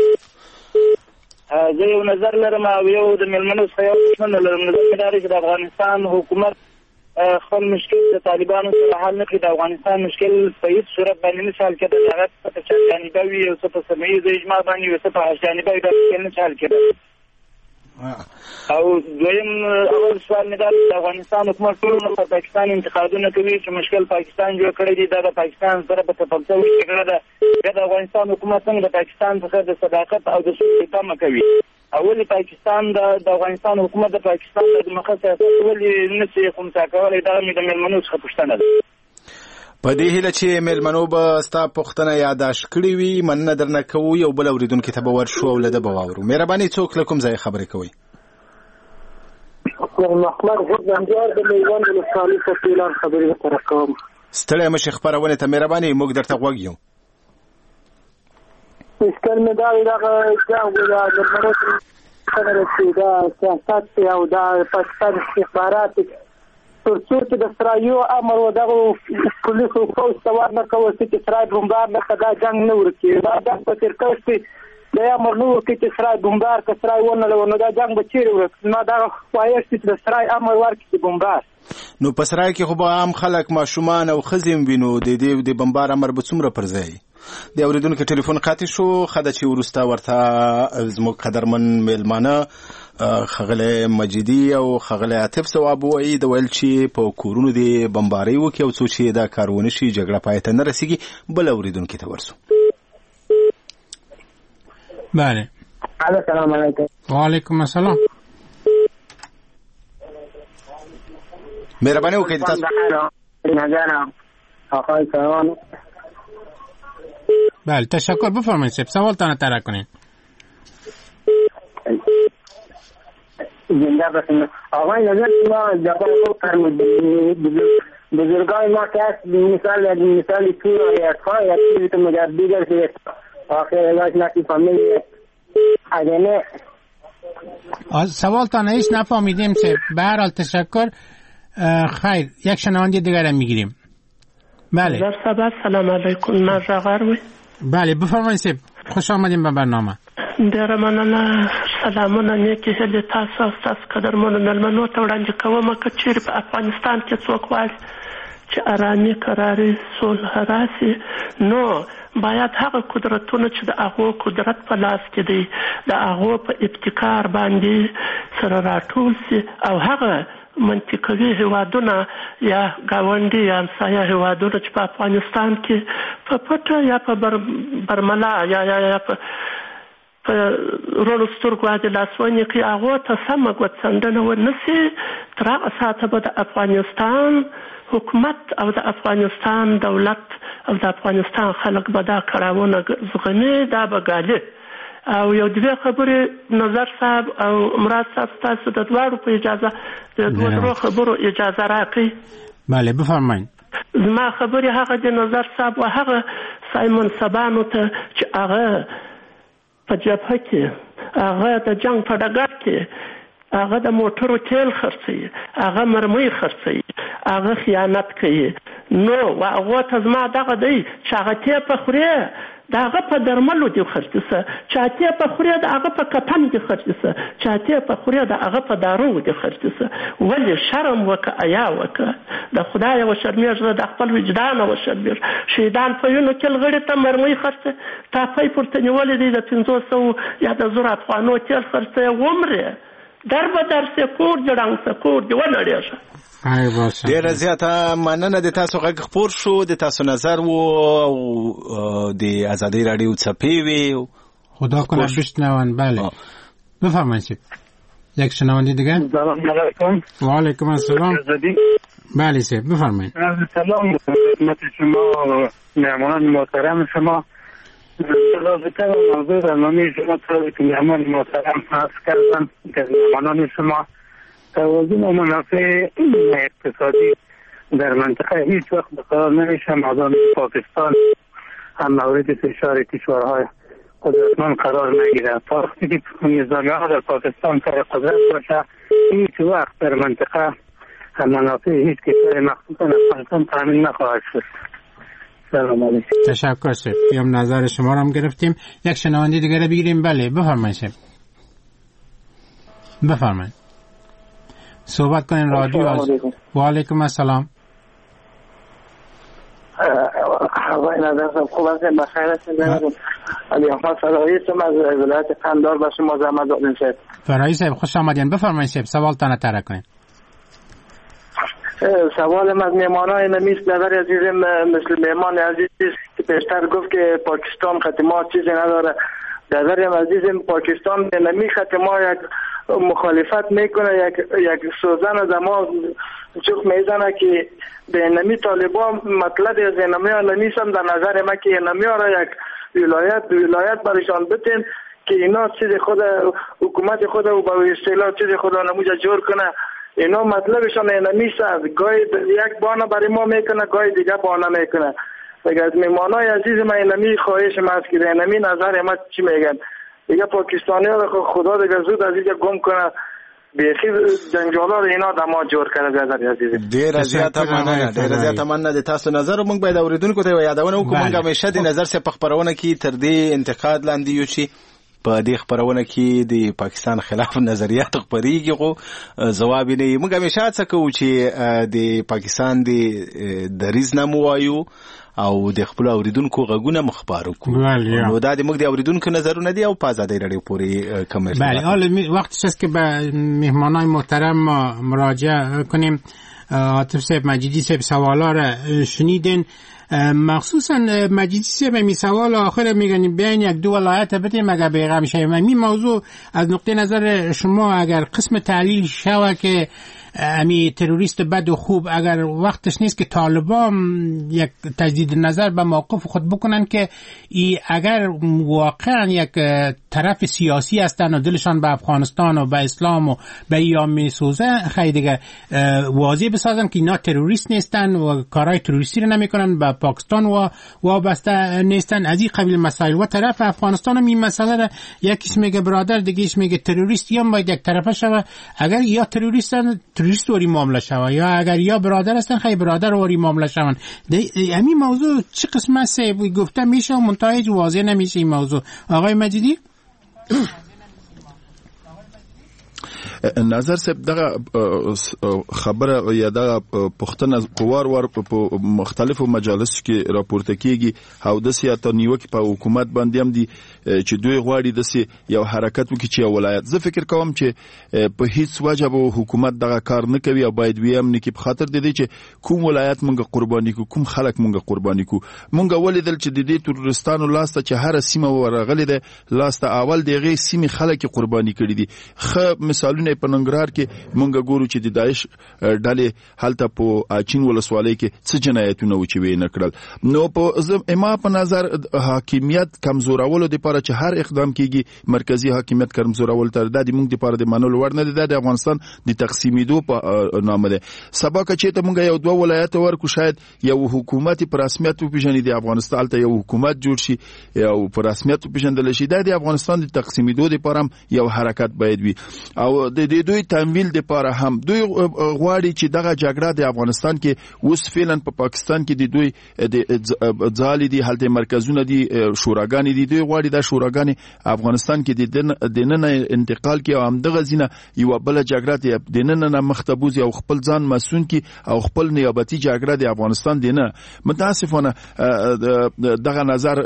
Speaker 3: زه یو نظر لرم او یو د ملمنو څخه یو څه لرم. نظر دا دی چې د افغانستان حکومت خپل مشکل د طالبانو سره حل نه کړي. د افغانستان مشکل په هیڅ صورت باندې نه حل کېدی. هغه په جانبي وي او څه په سیمه ییز اجماع باندې او څه په جانبي وي، دا نه حل کېدی. او دویم اول سوال مې دا د افغانستان حکومت ټول په پاکستان انتقادونه کوي چې مشکل پاکستان جوړ کړی دی. دا د پاکستان سره په تفاهم کې ده. د افغانستان حکومت څنګه د پاکستان څخه د صداقت او د سولې تمه کوي. اول پاکستان د افغانستان حکومت د پاکستان د مخه سیاست ولې نشي خمسا کولای؟ دا مې د ملمنو څخه پوښتنه ده.
Speaker 11: په دې هیله چې ملمنو به ستا پوښتنه یادداشت کړې وي، مننه درنه کوو. یو بل اورېدونکي ته به ورشو او له ده به واورو. مهرباني، څوک له کوم ځایه خبرې کوئ؟
Speaker 14: محمد غربنجار د میوند ولسوالۍ په پیلان خبرې سره کوم.
Speaker 11: ستړی مشي خپرونې ته مهرباني، موږ درته غوږ یو.
Speaker 14: مشکل مې دا دی دغه جنګ دا د ملمنو سره چې دا سیاست او دا پاکستان استخبارات تر څو چې د اسرائیلو امر و دغه پولیسو پوځ ته ور نه کوي چې اسرائیل بمبار نه کړي، دا جنګ نه ورکوي. دا جنګ په تېر کال کې د امر نه ورکوي چې اسرائیل بمبار که اسرائیل ونه لري، نو دا جنګ به چیرې ورکوي؟ نو دا خواهش چې د اسرائیل امر ورکړي بمبار.
Speaker 11: نو په اسرائیل کې خو به عام خلک ماشومان او ښځې هم وینو. د دې د بمبار امر به څومره پر ځای؟ د اورېدونکي ټلیفون قاطع شو. ښه ده چې وروسته ورته زموږ قدرمن میلمانه ښاغلی مجیدي او ښاغلی عاطف ځواب ووایي. د ویل چې په کورونو دې بمبارۍ وکړي او څو چې دا کار ونه شي جګړه پای ته نه رسېږي. بل اورېدونکي ته ورسو.
Speaker 1: بله.
Speaker 14: السلام علیکم.
Speaker 1: وعلیکم السلام.
Speaker 11: مهرباني وکړئ تاسو.
Speaker 1: بله تشکر. بفرمایید صاحب سوالتان مطرح کنین.
Speaker 14: زنده باشین. آقای نظر ما جواب خوب فرمودید. بزرگان ما که هست مثال مثال توی آیت‌ها یا چیزی که مجدد دیگر آخر علاج نکی فهمیدید. اگه نه
Speaker 1: سوالتان هیچ نفهمیدیم صاحب. به هر حال تشکر. خیر یک شنونده دیگر میگیریم. بله.
Speaker 15: در سبب سلام علیکم. نزغر وی.
Speaker 1: بله بفرمایید صاحب. خوش آمدیم به برنامه.
Speaker 15: ډیره مننه. سلامونه نیکې هیلې تاسو او ستاسو قدرمنو مېلمنو ته وړاندې کوم که چیرې په افغانستان کې څوک وایي چې ارامي قراري صلح راسي، نو باید هغه قدرتونه چې د هغو قدرت په لاس کې دی د هغو په ابتکار باندې سره راټول سي او هغه منطقوي هیوادونه یا ګاونډي یا همسایه هیوادونه چې په افغانستان کې په پټه یا په برملا یا یا یا په رونو سترګو د لاسواني کې هغه ته سم غوڅندنه ونسي تر هغه ساعته به د افغانستان حکومت او د افغانستان دولت او د افغانستان خلک به دا کړاوونه زغمي دا به ګالي. او یو دوه خبرې نظر صاحب او مراد صاحب تاسو د دواړو په اجازه د دوه خبرو اجازه راکړئ.
Speaker 1: بله بفرمایئ.
Speaker 15: زما خبرې هغه د نظر صاحب او هغه سایمون سبانو ته چې هغه په جبهه کې هغه د جنگ په ډګر کې هغه د موټرو تیل خرڅوي، هغه مرمۍ خرڅوي، هغه خیانت کوي. نو هغه ته زما دغه دی چې هغه ته په خوري دا هغه په درملو دی خرڅه، چاته په خوري دا هغه په کفن دی خرڅه، چاته په خوري دا هغه په دارو دی خرڅه. ولې شرم وکه ایا وکه د خدای او شرمېږه د خپل وجدان او شرمېږه شهیدان په یو کې لغړی ته مرمۍ خرڅه تا په پورته نیولې دی د پنځه سوه یا د زر افغانو تل خرڅه ومره در به در سکور جوړان سکور دی ولړېږه.
Speaker 11: ډیره زیاته مننه د تاسو غږ خپور شو، د تاسو نظر وو او د ازادي رادیو څپې وی
Speaker 1: خدا کنه بشنون. بله بفرمایید. یک شنونده دیگه.
Speaker 14: سلام علیکم.
Speaker 1: و علیکم السلام. بله سه بفرمایید.
Speaker 14: سلام خدمت شما مهمانان محترم شما. رابطه با موضوع برنامه شما طوری که مهمان محترم عرض کردن که مهمانان شما توازن و منافع اقتصادی در منطقه هیچ وقت برقرار نمیشه مادام پاکستان هم مورد فشار کشورهای قدرتمند قرار نگیره. تا وقتی که نظامی ها در پاکستان سر قدرت باشه هیچ وقت در منطقه هم منافع هیچ کشور مخصوصا افغانستان تامین نخواهد شد. سلام علیکم.
Speaker 1: تشکر شد. بیام نظر شما رو هم گرفتیم. یک شنونده دیگه رو بگیریم. بله بفرمایید. بفرمایید. صحبت کنین رادیو. و علیکم السلام.
Speaker 16: هوای نظر صاحب خوب هستیم بخیر هستیم. علی احمد فرایی هستم از ولایت قندهار به شما زحمت دادیم شد.
Speaker 1: فرایی صاحب خوش آمدین. بفرمایید صاحب سوال تانه تره کنین.
Speaker 16: سوالم از مهمانای نمیست نظر عزیزم مثل مهمان عزیز که پیشتر گفت که پاکستان خطمات چیزی نداره. نظرم عزیزم پاکستان به نمی خطمات یک مخالفت میکنه یک یک سوزن از ما چوخ میزنه که به نمی طالبان مطلب از نمی ها نمیسم در نظر ما که نمی ها را یک ولایت ولایت برشان بتین که اینا چیز خود حکومت خود و با اصطلاح چیز خود نموجه جور کنه. اینا مطلبشان نمیشه گاهی یک بانه برای ما میکنه گاهی دیگه بانه میکنه. دیگه از میمانای عزیز من نمی خواهش ما است که نمی نظر ما چی میگن دیگه پاکستانی ها خدا دیگه زود از اینجا گم کنه بیخی جنجالا رو اینا دما جور کرده نظر عزیز.
Speaker 11: ډیر زیاته مننه ډیر زیاته مننه د تاسو نظر مونږ باید اوریدونکو ته یادونه وکړو مونږ همیشه د نظر څخه خبرونه کی تر دې انتقاد لاندې یو شي په دې خبرونه کې د پاکستان خلاف نظریات خبريږي خو جواب نه موږ همیشه څه کوو چې د پاکستان د دریز نه موایو او د خپل اوریدونکو غږونه مخبارو کو نو دا د موږ د اوریدونکو نظرونه دي او په آزادۍ رادیو پورې کمرشل.
Speaker 1: بله حالا وقتش است که به مهمانای محترم مراجعه کنیم. عاطف صاحب مجیدی صاحب سوالا را شنیدین مخصوصا مجیدی صاحب می سوال آخر میگن بیاین یک دو ولایت بدیم اگر بیغم شویم. این موضوع از نقطه نظر شما اگر قسم تحلیل شوه که امی تروریست بد و خوب اگر وقتش نیست که طالبان یک تجدید نظر به موقف خود بکنن که ای اگر واقعا یک طرف سیاسی هستن و دلشان به افغانستان و به اسلام و به ایام میسوزه خیلی دیگه واضح بسازن که اینا تروریست نیستن و کارهای تروریستی رو نمیکنن به پاکستان و وابسته نیستن. از این قبیل مسائل و طرف افغانستان هم این مسئله را یکیش میگه برادر دیگهش میگه تروریست یا باید یک طرفه شوه. اگر یا تروریستن تروریست وری معامله شوه یا اگر یا برادر هستن خیلی برادر وری معامله شون. همین موضوع چه قسمت سه گفته میشه و منتهیج واضح نمیشه این موضوع. آقای مجیدی
Speaker 12: نظر صاحب دغه خبره یا دغه پښتنه قوار ور په مختلفو مجالس کې راپورته کیږي او د سیاست نیوکه په حکومت باندې هم دي چې دوی غواړي د یو حرکت وکړي چې ولایت. زه فکر کوم چې په هیڅ وجه به حکومت دغه کار نه کوي او باید ویم نه کې په خاطر د دې چې کوم ولایت مونږه قرباني کو کوم خلک مونږه قرباني کو مونږه ولیدل چې د دې تورستانو لاسته چې هر سیمه ورغلې ده لاسته اول دغه سیمه خلک قرباني کړي دي. خو مثالونه په ننګرهار کې مونږه ګورو چې د داعش ډلې هلته په اچین ولسوالۍ کې څه جنایتونه وچوي نه کړل. نو په اما په نظر حاکمیت کمزورولو لپاره چې هر اقدام کیږي مرکزی حاکمیت کمزورول تر د موږ لپاره د منلو ور نه ده. د افغانستان د تقسیمېدو په نامه ده. سبا که چې ته موږ یو دوه ولایت ورکو شاید یو حکومت په رسمیت پیژنې د افغانستان ته یو حکومت جوړ شي او په رسمیت پیژندل شي. د افغانستان د تقسیمېدو لپاره یو حرکت باید وي او د دې دوی تمویل لپاره هم دوی غواړي چې دغه جګړه د افغانستان کې اوس فعلا په پا پاکستان کې د دوی د ځالې دي هلته مرکزونه دي شوراګانې دي. دوی غواړي د شوراګانې افغانستان کې د دننه انتقال کې او همدغه زینه یو بل جګړه دی دننه مختبوز او خپل ځان مسون کې او خپل نیابتي جګړه د افغانستان دینه. متاسفانه دغه نظر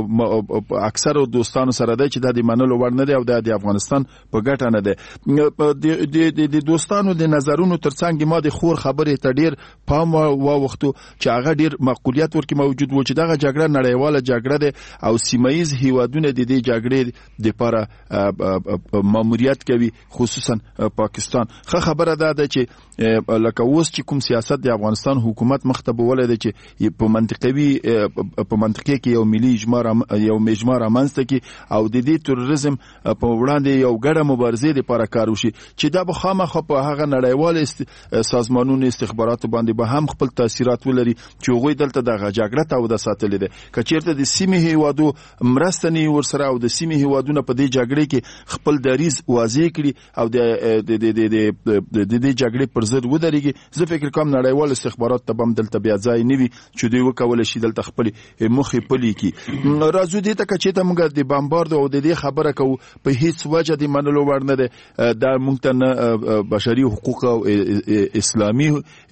Speaker 12: اکثر دوستانو سره دی چې د منلو ور نه دی او د افغانستان په ګټه نه دی. د دوستانو د نظرونو ترڅنګ ما د خور خبره ته ډیر پام واوختو چې هغه ډیر معقولیت ورکې موجود و چې دغه جګړه نړیواله جګړه ده او سیمایي هیوادونه د دې جګړې لپاره ماموریت کوي خصوصا پاکستان. خه خبره ده ده چې لکه اوس چې کوم سیاست د افغانستان حکومت مختبوله ده چې په منطقوي په منطقه کې یو ملي اجماع یو مجمع رامنځته کی او د دې تروریزم په وړاندې یو ګډه مبارزه لپاره کار وشي چې دا به خامخا په هغه نړیوال سازمانونو استخباراتو باندې به هم خپل تاثیرات ولري چې هغوی دلته د جګړه ته ود ساتلې ده. کچېرته د سیمې هیوادو مرستنی ورسره او د سیمې هیوادونو په دې جګړه کې خپل دریز واضح کړي او د د د د جګړې پر ضد ودرېږي. زه فکر کوم نړیوال استخبارات ته هم دلته بیا ځای نه وي چې دوی وکول شي دلته خپل مخې پلي کی. راځو دې ته کچېته موږ د بمبارد او د دې خبره کوو په هیڅ وجه د منلو ور نه ده. دا موږ ته بشري حقوق او اسلامي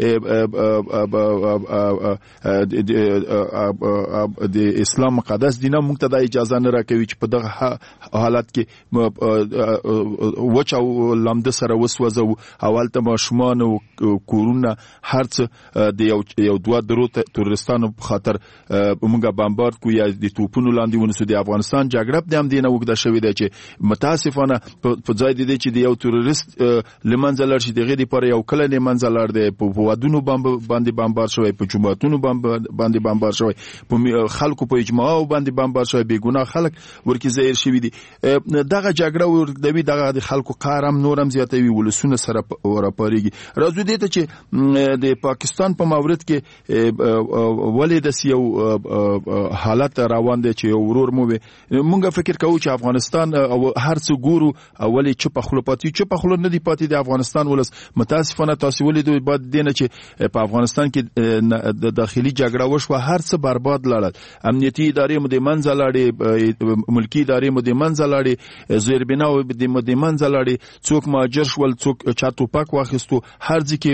Speaker 12: د اسلام مقدس دینه موږ ته د اجازه نه راکوي چې په دغه حالت کې وچ او لمده سره وسوځو اولته ماشومان او کورونه هرڅ د یو یو دوه درو تورستانو په خاطر موږ بمبارد کو یا د توپونو لاندې ونسو. د افغانستان جګړه د هم دینه وګدا شوې ده چې متاسفانه په ځای دي چې د یو تورریست لمنځلار شي دغه لپاره یو کله لمنځلار دی په ودونو باندې بمبارد شوی په جمعتونو باندې بمبارد شوی په خلکو په اجماع باندې بمبارد شوی بے ګناه خلک ورکی زهیر شوی دي. دغه جګړه ور دوی دغه د خلکو قارم نورم زیاتوي ولسونه سره ورپاريږي. راځو دې ته چې د پاکستان په مورد کې ولې د یو حالت روان دي چې ورور مو مونږ فکر کوو چې افغانستان او هر څه ګورو اولی چې په خپلپاتي چې په خپل نه دی پاتې د افغانستان ولس. متاسفانه تاسو ولې دوی بعد دینه چې په افغانستان کې د داخلي جګړه وشوه هر څه برباد لاړل. امنیتي ادارې مو د منځ لاړې ملکی ادارې مو د منځ لاړې زیربنا او د مو د منځ لاړې څوک ماجر شول څوک چاتو پاک واخیستو هر ځکه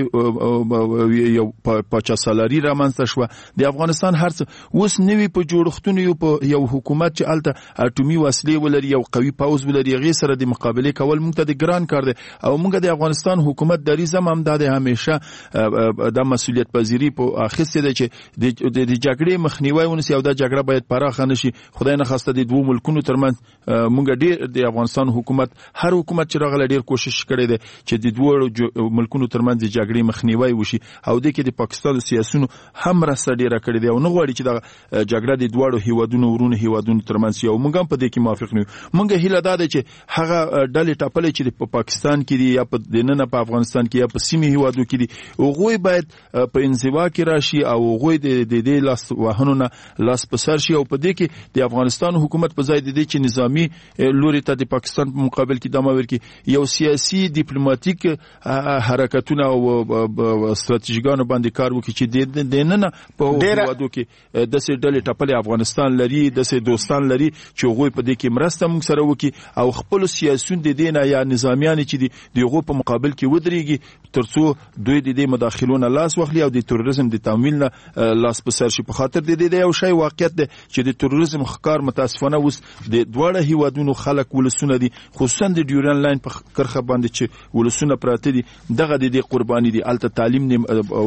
Speaker 12: یو پاچا سالاري را منځ شو. د افغانستان هر څه اوس نوی په جوړښتونو یو په یو حکومت چې الته اټومي وسلې ولري یو قوي پاوز ولري غي سره د مقابله کول موږ ته د ګران کار دی او موږ د افغانستان حکومت دریزه هم د همیشه د مسؤلیت پذیری په اخیسته ده چې د جګړې مخنیوي ونسي او د جګړه باید پراخه نشي. خدای نه خواسته د دوه ملکونو ترمنځ موږ ډیر د افغانستان حکومت هر حکومت چې راغله ډیر کوشش کړی دی چې د دوه ملکونو ترمنځ د جګړې مخنیوي وشي او د کې د پاکستان سیاسيونو هم راسته ډیره کړی دی او نه غواړي چې د جګړه د دوه هیوادونو ورونو هیوادونو ترمنځ یو موږ په دې کې موافق نه. موږ هیله ده چې هغه ډلې ټاپلې چې په پاکستان کې دي یا په دننه په افغانستان کې یا په سیمه هیوادو کې دي هغه باید په انزوا کې راشي او هغه د دې لاس وهنو نه لاس په سر شي او په دې کې د افغانستان حکومت په ځای د دې چې نظامی لوري ته د پاکستان په مقابل کې دمه ورکي یو سیاسي ډیپلوماټیک حرکتونه او ستراتیژیګانو باندې کار وکړي چې د دننه په هیوادو کې د سې ډلې ټاپلې افغانستان لري د سې دوستان لري چې هغه په دې کې مرسته موږ سره وکړي او خپل سیاسيون د دینه یا نظامیان دښمنیان چې دي دغه په مقابل کې ودرېږي ترڅو دوی د دې مداخلونو لاس واخلي او د تروریزم د تمویل نه لاس په سر شي. په خاطر د دې یو شی واقعیت دی چې د تروریزم ښکار متاسفانه اوس د دواړه هیوادونو خلک ولسونه دي، خصوصا د ډیورن لاین په کرخه باندې چې ولسونه پراته دي دغه د دې قرباني دي. الته تعلیم نیم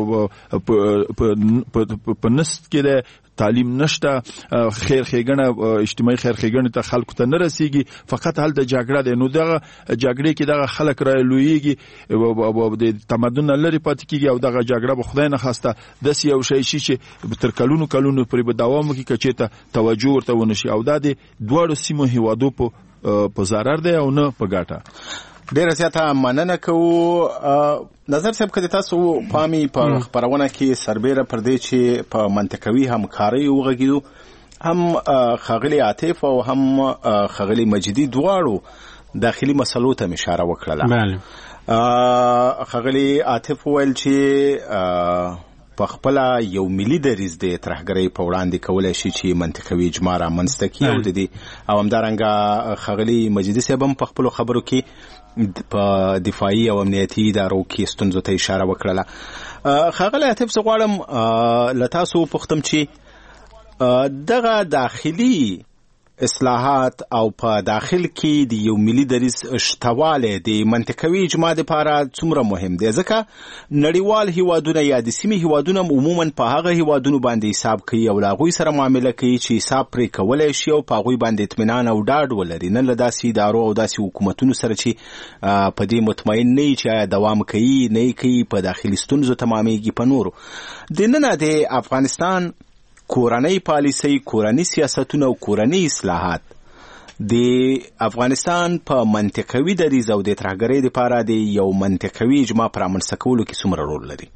Speaker 12: په نست کې ده، تعلیم نشته، خیر ښېګڼه اجتماعي خیر ښېګڼې ته خلکو ته نه رسیږي، فقط هلته جګړه ده. نو دغه جګړې کې دغه خلک را لویږي او د تمدن لري پاتې کیږي او دغه جګړه به خدای نه خواسته داسې یو شی شي چې تر کلونو کلونو پورې به دوام وکړي که چېرته توجه ورته ونه شي، او دا د دواړو سیمو هیوادو په ضرر دی او نه په ګټه.
Speaker 11: ډیره زیاته مننه کوو. نظر صاحب که تاسو پامي په خبرونه کې سربېره پر دې چې په منطقوي همکارۍ وغږیدو، هم ښاغلي عاطف او هم ښاغلي مجیدي دواړو داخلي مسلو ته اشاره وکړله.
Speaker 1: بله
Speaker 11: ښاغلي عاطف وویل چې په خپل یو ملي دریځ د ترهګرۍ په وړاندې کولای شي چې منطقوي اجماع رامنځته کړي او د دې او همدارنګه ښاغلي مجیدي صاحب هم په خپلو خبرو کې په دفاعي او امنیتي ادارو کې ستونزو ته اشاره وکړله. ښاغلی عاطف زه غواړم له تاسو وپوښتم چې دغه داخلي اصلاحات او په داخل کې د یو ملي دریځ شتوالی د منطقوي اجماع دپاره څومره مهم دی، ځکه نړیوال هیوادونه یا د سیمې هیوادونه عموما په هغه هیوادونو باندې حساب کوي او له هغوی سره معامله کوي چې حساب پرې کولی شي او په هغوی باندې اطمینان او ډاډ ولري، نه له داسې ادارو او داسې حکومتونو سره چې په دې مطمئن نه وي چې آیا دوام کوي نه کوي، په داخلي ستونزو تمامیږي. په نورو دننه د افغانستان کورنۍ پالیسۍ، کورنۍ سیاستونه او کورنۍ اصلاحات د افغانستان په منطقوي دریځ او د ترهګرۍ لپاره د یو منطقوي اجماع په رامنځته کولو کې څومره رول لري؟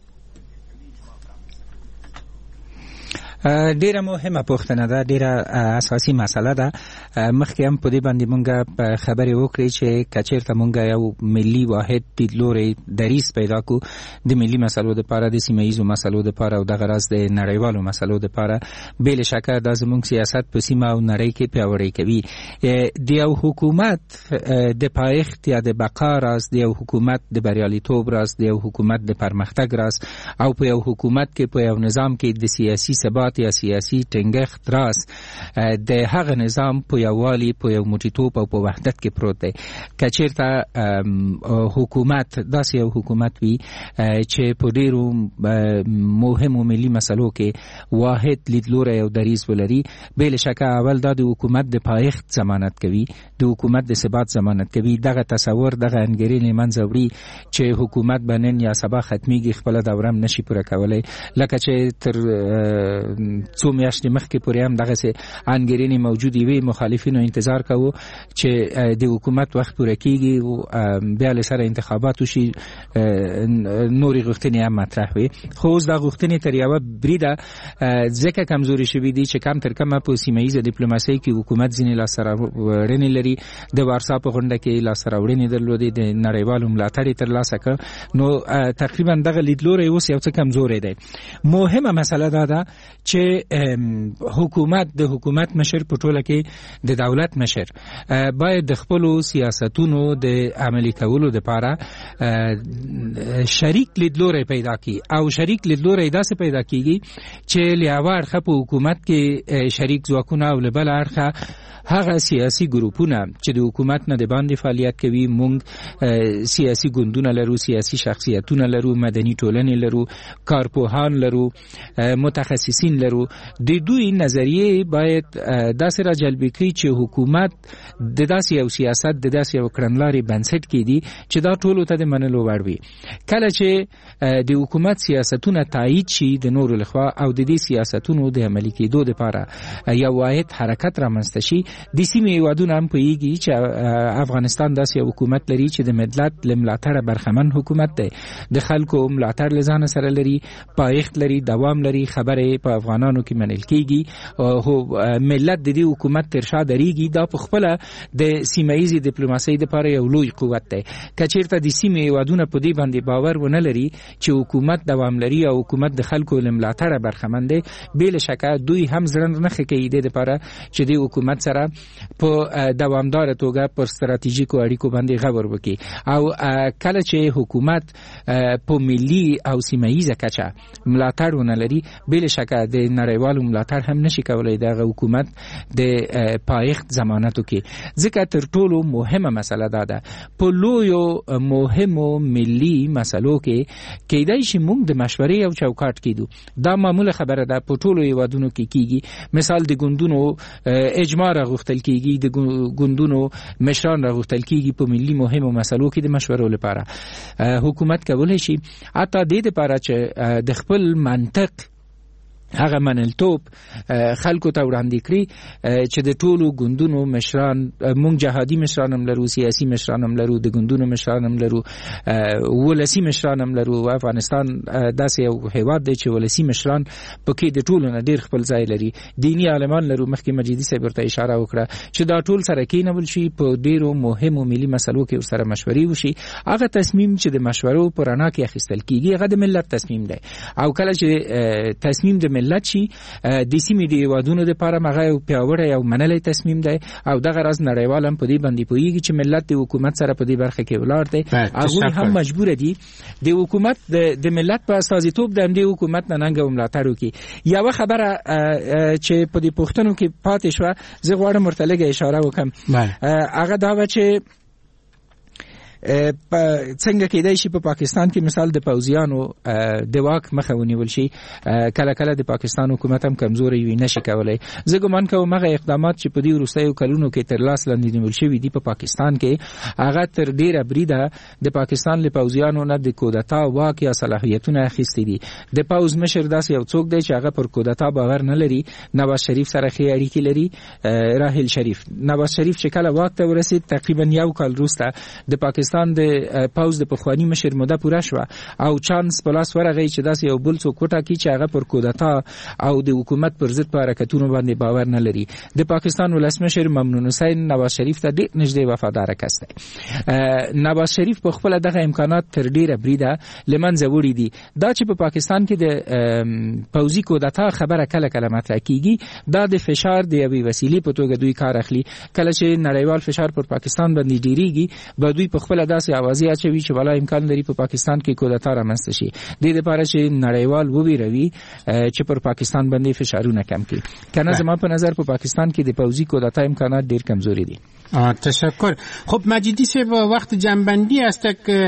Speaker 10: ډیره مهمه پوښتنه ده، ډیره اساسي مسله ده. مخکې هم په دې باندې مونږ په خبرې وکړې چې که چېرته مونږ یو ملي واحد لیدلوری دریځ پیدا کړو د ملي مسلو دپاره، د سیمه ییزو مسلو دپاره او دغه راز د نړیوالو مسلو دپاره، بې له شکه دا زموږ سیاست په سیمه او نړۍ کې پیاوړی کوي. د یو حکومت د پایښت یا د بقا راز، د یو حکومت د بریالیتوب راز، د یو حکومت د پرمختګ راز او په یو حکومت کې په یو نظام کې د سیاسي ثبات یا سیاسي ټینګښت راز د هغه نظام په یووالي، په یو موټیتوب او په وحدت کې پروت دی. که چېرته حکومت داسې یو حکومت وي چې په ډېرو مهمو ملي مسلو کې واحد لیدلوری او دریځ ولري، بې له شکه اول دا د حکومت د پایښت ضمانت کوي، د حکومت د ثبات ضمانت کوي. دغه تصور، دغه انګېرنې منځه وړي چې حکومت به نن یا سبا ختمیږي، خپله دوره هم نشي پوره کولی، لکه چې تر څو میاشتې مخکې پورې هم دغسې انګېرنې موجودې وي. مخالفینو انتظار کوو چې د حکومت وخت پوره کېږي او بیا له سره انتخابات وشي، نورې غوښتنې هم مطرح وي. خو اوس دا غوښتنې تر یوه بریده ځکه کمزوري شوي دي چې کم تر کمه په سیمه ییزه ډیپلوماسۍ کې حکومت ځینې لاسته راوړنې لري. د وارسا په غونډه کې لاسته راوړنې درلودې، د نړیوالو ملاتړ یې ترلاسه کړ. نو تقریبا دغه لیدلوری اوس یو څه کمزوری دی. مهمه مسله دا ده چې حکومت د حکومت مشر په ټوله کې د دولت مشر باید د خپلو سیاستونو د عملي کولو لپاره شریک لیدلوری پیدا کړي او شریک لیدلوری داسې پیدا کیږي چې له یوه اړخه په حکومت کې شریک ځواکونه او له بل اړخه هغه سیاسي ګروپونه چې د حکومت نه د باندې فعالیت کوي. مونږ سیاسي ګوندونه لرو، سیاسي شخصیتونه لرو، مدني ټولنې لرو، کارپوهان لرو، متخصصین لرو. د دوی نظریه باید داسې را جلبې کړي چې حکومت د داسې یو سیاست، د داسې یو کړنلارې بنسټ کېږي چې دا ټولو ته د منلو وړ وي. کله چې د حکومت سیاستونه تایید شي د نورو لخوا او د دې سیاستونو د عملي کېدو لپاره یو واحد حرکت رامنځته شي، د سیمې هیوادونه هم پوهیږي چې افغانستان داسې یو حکومت لري چې د ملت له ملاتړه برخمن حکومت دی، د خلکو ملاتړ له ځانه سره لري، پایښت لري، دوام لري. خبرې په افغانانو کې منل کیږي او ملت د دې حکومت تر شا دریږي دا په خپل د سیمایي ډیپلوماسي لپاره یو لوی قوت دی کچیرته د سیمې هیوادونه په دې باندې باور ونه لري چې حکومت دوام لري او حکومت د خلکو لملاتړه برخمن دی بل شکه دوی هم زړه نه خکې د لپاره چې د حکومت سره په دوامدار توګه پر ستراتیژیکو اړیکو باندې غور وکړي او کله چې حکومت په ملي او سیمایي کچه ملاتړ ونه لري بل شکه د نړیوالو ملاتړ هم نشي کولای د حکومت د پایښت ضمانت وکړي ځکه تر ټولو مهمه مسله دا ده په لویو مهمو ملي مسلو کې کېدای شي موږ د مشورې او چوکاټ کېدو دا معموله خبره ده په ټولو هیوادونو کې کیږي مثال د ګوندونو اجماع راغوښتل کیږي د ګوندونو مشران راغوښتل کیږي په ملي مهمو مسلو کې د مشورو لپاره حکومت کولای شي حتی د دې لپاره چې د خپل منطق هغه منلتوب خلکو ته وړاندې کړي چې د ټولو ګوندونو مشران مونږ جهادي مشران هم لرو سیاسي مشران هم لرو د ګوندونو مشران هم لرو ولسی مشران هم لرو افغانستان داسې یو هیواد دی چې ولسی مشران پکې د ټولو نه ډیر خپل ځای لري دینی عالمان لرو مخکې مجیدي صاحب ورته اشاره وکړه چې دا ټول سره کېنول شي په ډیرو مهمو ملي مسلو کې ورسره مشورې وشي هغه تصمیم چې د مشورو په رڼا کې اخیستل کیږي هغه د ملت تصمیم دی او کله چې تصمیم د ملت شي د سیمې د هیوادونو لپاره هغه یو پیاوړی او منلی تصمیم دی او دغه راز نړیوال هم په دې باندې پوهیږي چې ملت د حکومت سره په دې برخه کې ولاړ دی هغوی هم مجبور دي د حکومت د ملت په استازیتوب د همدې حکومت نه ننګ او ملاتړ وکړي یوه خبره چې په دې پوښتنو کې پاتې شوه زه غواړم ورته لږه اشاره وکړم هغه دا وه چې څنګه کېدای شي په پاکستان کې مثال د پوځیانو د واک مخه ونیول شي کله کله د پاکستان حکومت هم کمزوري وي نشي کولای زه ګمان کوم هغه اقدامات چې په دې وروستیو کلونو کې تر لاس لاندې نیول شوي دي په پاکستان کې هغه تر ډیره بریده د پاکستان له پوځیانو نه د کودتا واک یا صلاحیتونه اخیستي دي د پوځ مشر داسې یو څوک دی چې هغه پر کودتا باور نه لري نواز شریف سره ښې اړیکې لري راحیل شریف نواز شریف چې کله واک ته ورسید تقریبا یو کال وروسته د پاکستان د پاوز د پخوانی مشر موده پوره شوه او چانس په لاس ورغی چې داسې یو بل څوک وټاکي چې هغه پر کودتا او د حکومت پر ضد په حرکتونو باندې باور نه لري د پاکستان ولسمشر ممنون حسین نواز شریف ته ډېر نږدې وفاداره کس دی نواز شریف په خپله دغه امکانات تر ډېره بریده له منځه وړي دي دا چې په پاکستان کې د پوځي کودتا خبره کله کله مطرح کیږي دا د فشار د یوې وسیلې په توګه دوی کار اخلي کله چې نړیوال فشار پر پاکستان باندې ډیریږي به دوی په خپله داسې اوازې اچوي چې والا امکان لري په پاکستان کې کودتا رامنځته شي د دې لپاره چې نړیوال وویروي چې پر پاکستان باندې فشارونه کم کړي کنه زما په نظر په پاکستان کې د پوځي کودتا امکانات ډیر کمزوري دي.
Speaker 1: تشکر. خب مجیدی صاحب وقت جنبندی است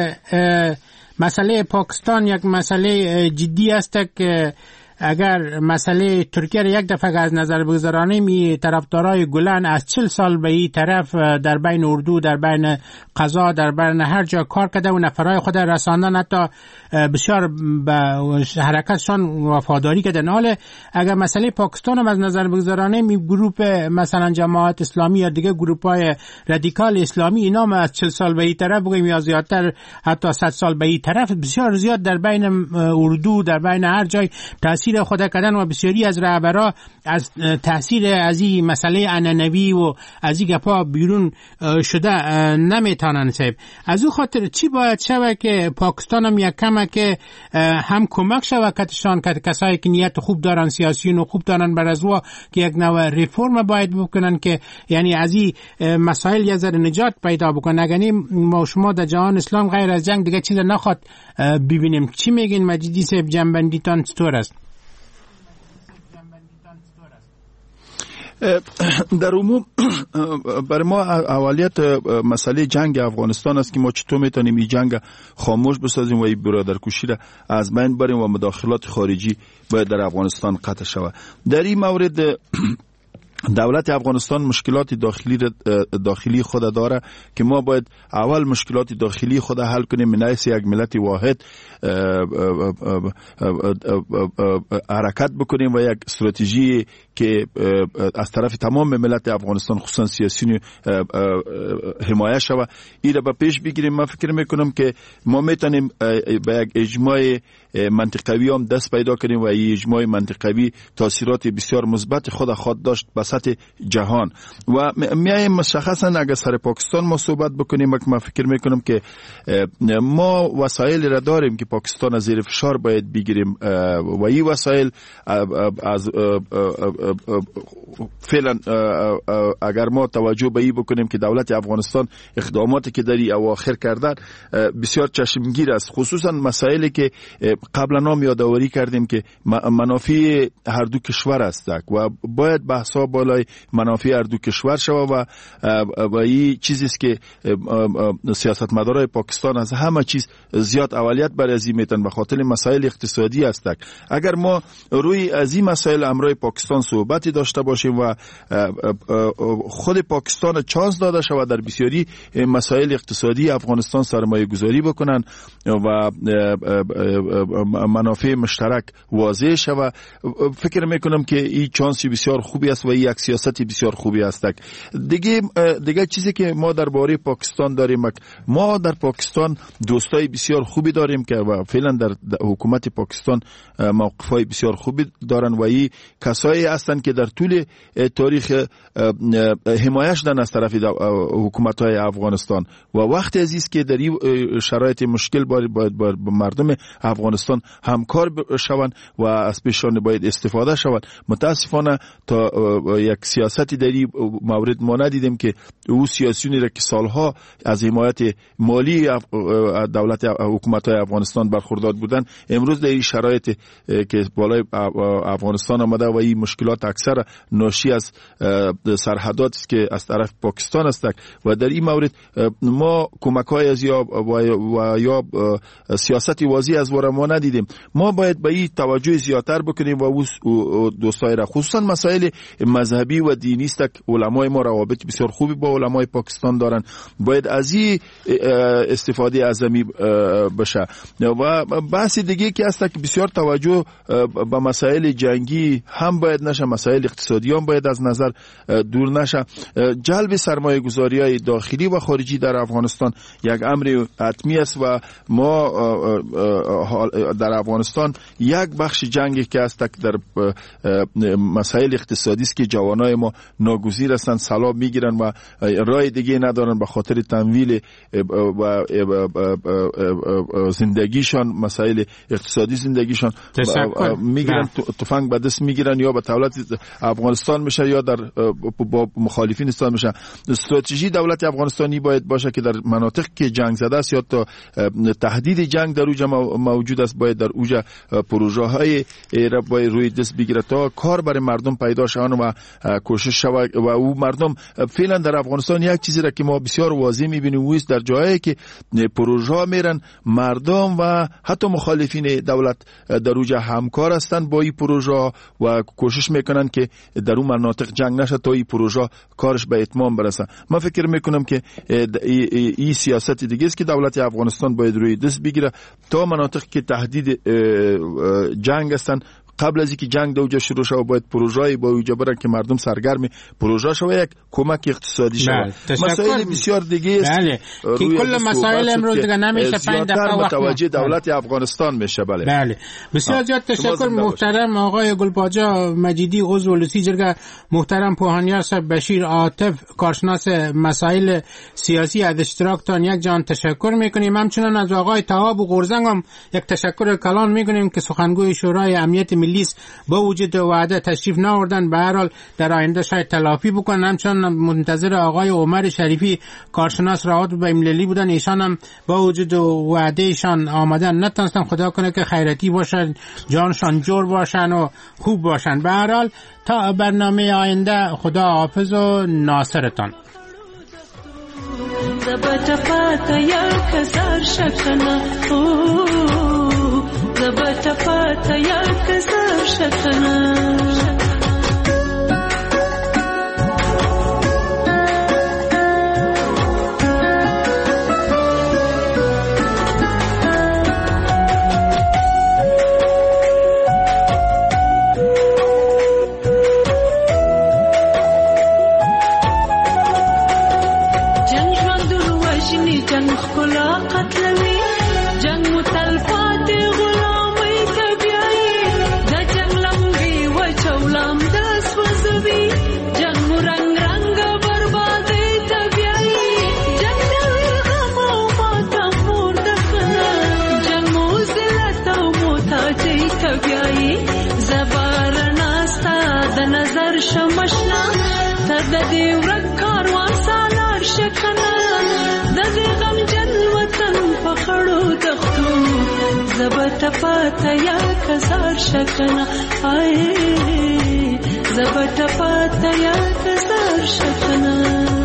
Speaker 1: که مسئله پاکستان یک مسئله جدی است که اگر مسئله ترکیه را یک دفعه از نظر بگذارانیم می طرفدارای گلن از چل سال به این طرف در بین اردو در بین قضا در بین هر جا کار کرده و نفرای خود رساندن حتی بسیار به حرکتشان وفاداری کردن. حالا اگر مسئله پاکستان هم از نظر بگذارانیم این گروپ مثلا جماعت اسلامی یا دیگه گروپ های رادیکال اسلامی اینا هم از چل سال به این طرف بگیم یا زیادتر حتی صد سال به این طرف بسیار زیاد در بین اردو در بین هر جای تاثیر خود کردن و بسیاری از رهبرا از تاثیر از این مسئله عنعنوی و از این گپا بیرون شده نمیتونن. صاحب از او خاطر چی باید شوه که پاکستان هم یک کمه که هم کمک شوه کتشان که کسایی که نیت خوب دارن سیاسیون و خوب دارن بر از وا که یک نوع ریفورم باید بکنن که یعنی از این مسائل یه ذره نجات پیدا بکنن. اگر ما شما در جهان اسلام غیر از جنگ دیگه چیز نخواد ببینیم. چی میگین مجیدی صاحب جنبندیتان چطور است؟
Speaker 12: در عموم برای ما اولیت مسئله جنگ افغانستان است که ما چطور میتونیم این جنگ خاموش بسازیم و این برادرکشی را از بین بریم و مداخلات خارجی باید در افغانستان قطع شود. در این مورد دولت افغانستان مشکلات داخلی داخلی خود داره که ما باید اول مشکلات داخلی خود حل کنیم من حیث یک ملت واحد حرکت بکنیم و یک استراتژی که از طرف تمام ملت افغانستان خصوصا سیاسیون حمایت شود این را به پیش بگیریم. من فکر میکنم که ما میتونیم به یک اجماع منطقوی هم دست پیدا کنیم و این اجماع منطقوی تاثیرات بسیار مثبت خود خود داشت به سطح جهان و میایم مشخصا اگر سر پاکستان ما صحبت بکنیم که من فکر میکنم که ما وسایل را داریم که پاکستان از زیر فشار باید بگیریم و این وسایل از فعلا اگر ما توجه به این بکنیم که دولت افغانستان اقداماتی که در این اواخر کردن بسیار چشمگیر است، خصوصا مسائلی که قبلا نام یادآوری کردیم که منافع هر دو کشور است و باید بحثا بالای منافع هر دو کشور شود و و این چیزی است که سیاستمدارای پاکستان از همه چیز زیاد اولویت برای از این میتن به خاطر مسائل اقتصادی است. اگر ما روی از این مسائل امرای پاکستان صحبتی داشته باشیم و خود پاکستان چانس داده شود در بسیاری مسائل اقتصادی افغانستان سرمایه گذاری بکنن و منافع مشترک واضح شود، فکر میکنم که این چانسی بسیار خوبی است و این یک سیاستی بسیار خوبی است. دیگه دیگه چیزی که ما درباره پاکستان داریم، ما در پاکستان دوستای بسیار خوبی داریم که و فعلا در حکومت پاکستان موقفای بسیار خوبی دارن و این کسایی هستند که در طول تاریخ حمایت شدن از طرف حکومت‌های افغانستان و وقت عزیز که در این شرایط مشکل باید با مردم افغانستان همکار شوند و از پیشان باید استفاده شوند. متاسفانه تا یک سیاستی در این مورد ما ندیدیم که او سیاسیونی را که سالها از حمایت مالی دولت حکومت‌های افغانستان برخوردار بودند امروز در این شرایط که بالای افغانستان آمده و این مشکلات اکثر ناشی از سرحدات است که از طرف پاکستان است و در این مورد ما کمک‌های از یا و یا سیاستی واضح از وره ما ندیدیم. ما باید به این توجه زیادتر بکنیم و او دوستای را خصوصا مسائل مذهبی و دینی است که علمای ما روابط بسیار خوبی با علمای پاکستان دارن، باید از این استفاده اعظمی بشه. و بحث دیگه که است که بسیار توجه به مسائل جنگی هم باید نشه، مسائل اقتصادی هم باید از نظر دور نشه. جلب سرمایه گذاری های داخلی و خارجی در افغانستان یک امر حتمی است و ما در افغانستان یک بخش جنگی که است در مسائل اقتصادی است که جوانای ما ناگزیر هستند، سلام میگیرن و راه دیگه ندارن به خاطر تمویل و زندگیشان، مسائل اقتصادی زندگیشان میگیرن، تفنگ به دست میگیرن یا به دولت افغانستان میشه یا در با مخالفین استان میشه. استراتژی دولت افغانستانی باید باشه که در مناطق که جنگ زده است یا تا تهدید جنگ در اوجا موجود است باید در اوجا پروژه های را باید روی دست بگیره تا کار برای مردم پیدا شوند و کوشش شود و او مردم فعلا در افغانستان یک چیزی را که ما بسیار واضح میبینیم او است در جایی که پروژه میرن مردم و حتی مخالفین دولت در اوجا همکار هستند با این پروژه و کوشش میکنن که در اون مناطق جنگ نشه تا این پروژه کارش به اتمام برسه. من فکر میکنم که این سیاست دیگه است که دولت افغانستان باید روی دست بگیره تا مناطق که تهدید جنگ هستن قبل از اینکه جنگ دوجا شروع شود باید پروژه‌ای با اوجا برن که مردم سرگرم پروژه شود، یک کمک اقتصادی شود. مسائل بسیار دیگه است
Speaker 1: بله. که کل مسائل امروز دیگه نمیشه پنج دقیقه وقت
Speaker 12: متوجه دولت افغانستان میشه. بله
Speaker 1: بله بسیار زیاد تشکر محترم آقای گلپاجا مجیدی عضو ولسی جرگه، محترم پوهانیار صاحب بشیر عاطف کارشناس مسائل سیاسی از اشتراکتان یک جان تشکر میکنیم. همچنان از آقای تواب قرزنگ هم یک تشکر کلان میکنیم که سخنگوی شورای امنیت ملی با وجود وعده تشریف ناوردن، به هر حال در آینده شاید تلافی بکنن. همچنان منتظر آقای عمر شریفی کارشناس روابط بین‌المللی بودن، ایشان هم با وجود وعده ایشان آمدن نتونستن. خدا کنه که خیرتی باشن، جانشان جور باشن و خوب باشن. به هر حال تا برنامه آینده خدا حافظ و ناصرتان.
Speaker 17: زبط پاتا یا کسر شکنه زبط پاتا یا کسر شکنه جنگ خلا قتلوي جنگ متلفات غلامي تبيعي دا جنگ لمبي وچولام دا سوزوي جنگ رنگ رنگ بربادي تبيعي جنگ دوي غم و ماتم مور دخنا جنگ موزلت و موتاجي تبيعي زبار ناستا دا نظر شمشنا تد دي ورک کاروان سالار شکنا د دې غم جن وطن پخړو دختو زبت پاتا یا کزار شکنا آئے زبت پاتا یا کزار شکنا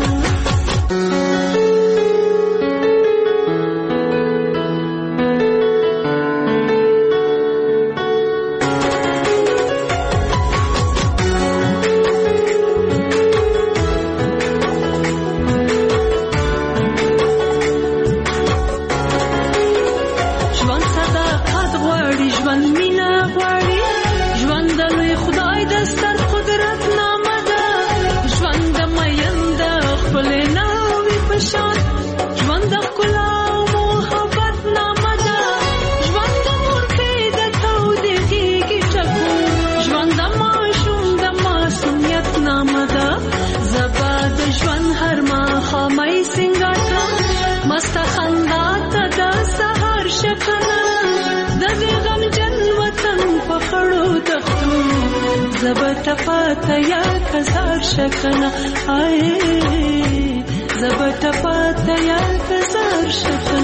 Speaker 17: زبت پاتا یا کزار شکنا آئے زبت پاتا یا کزار شکنا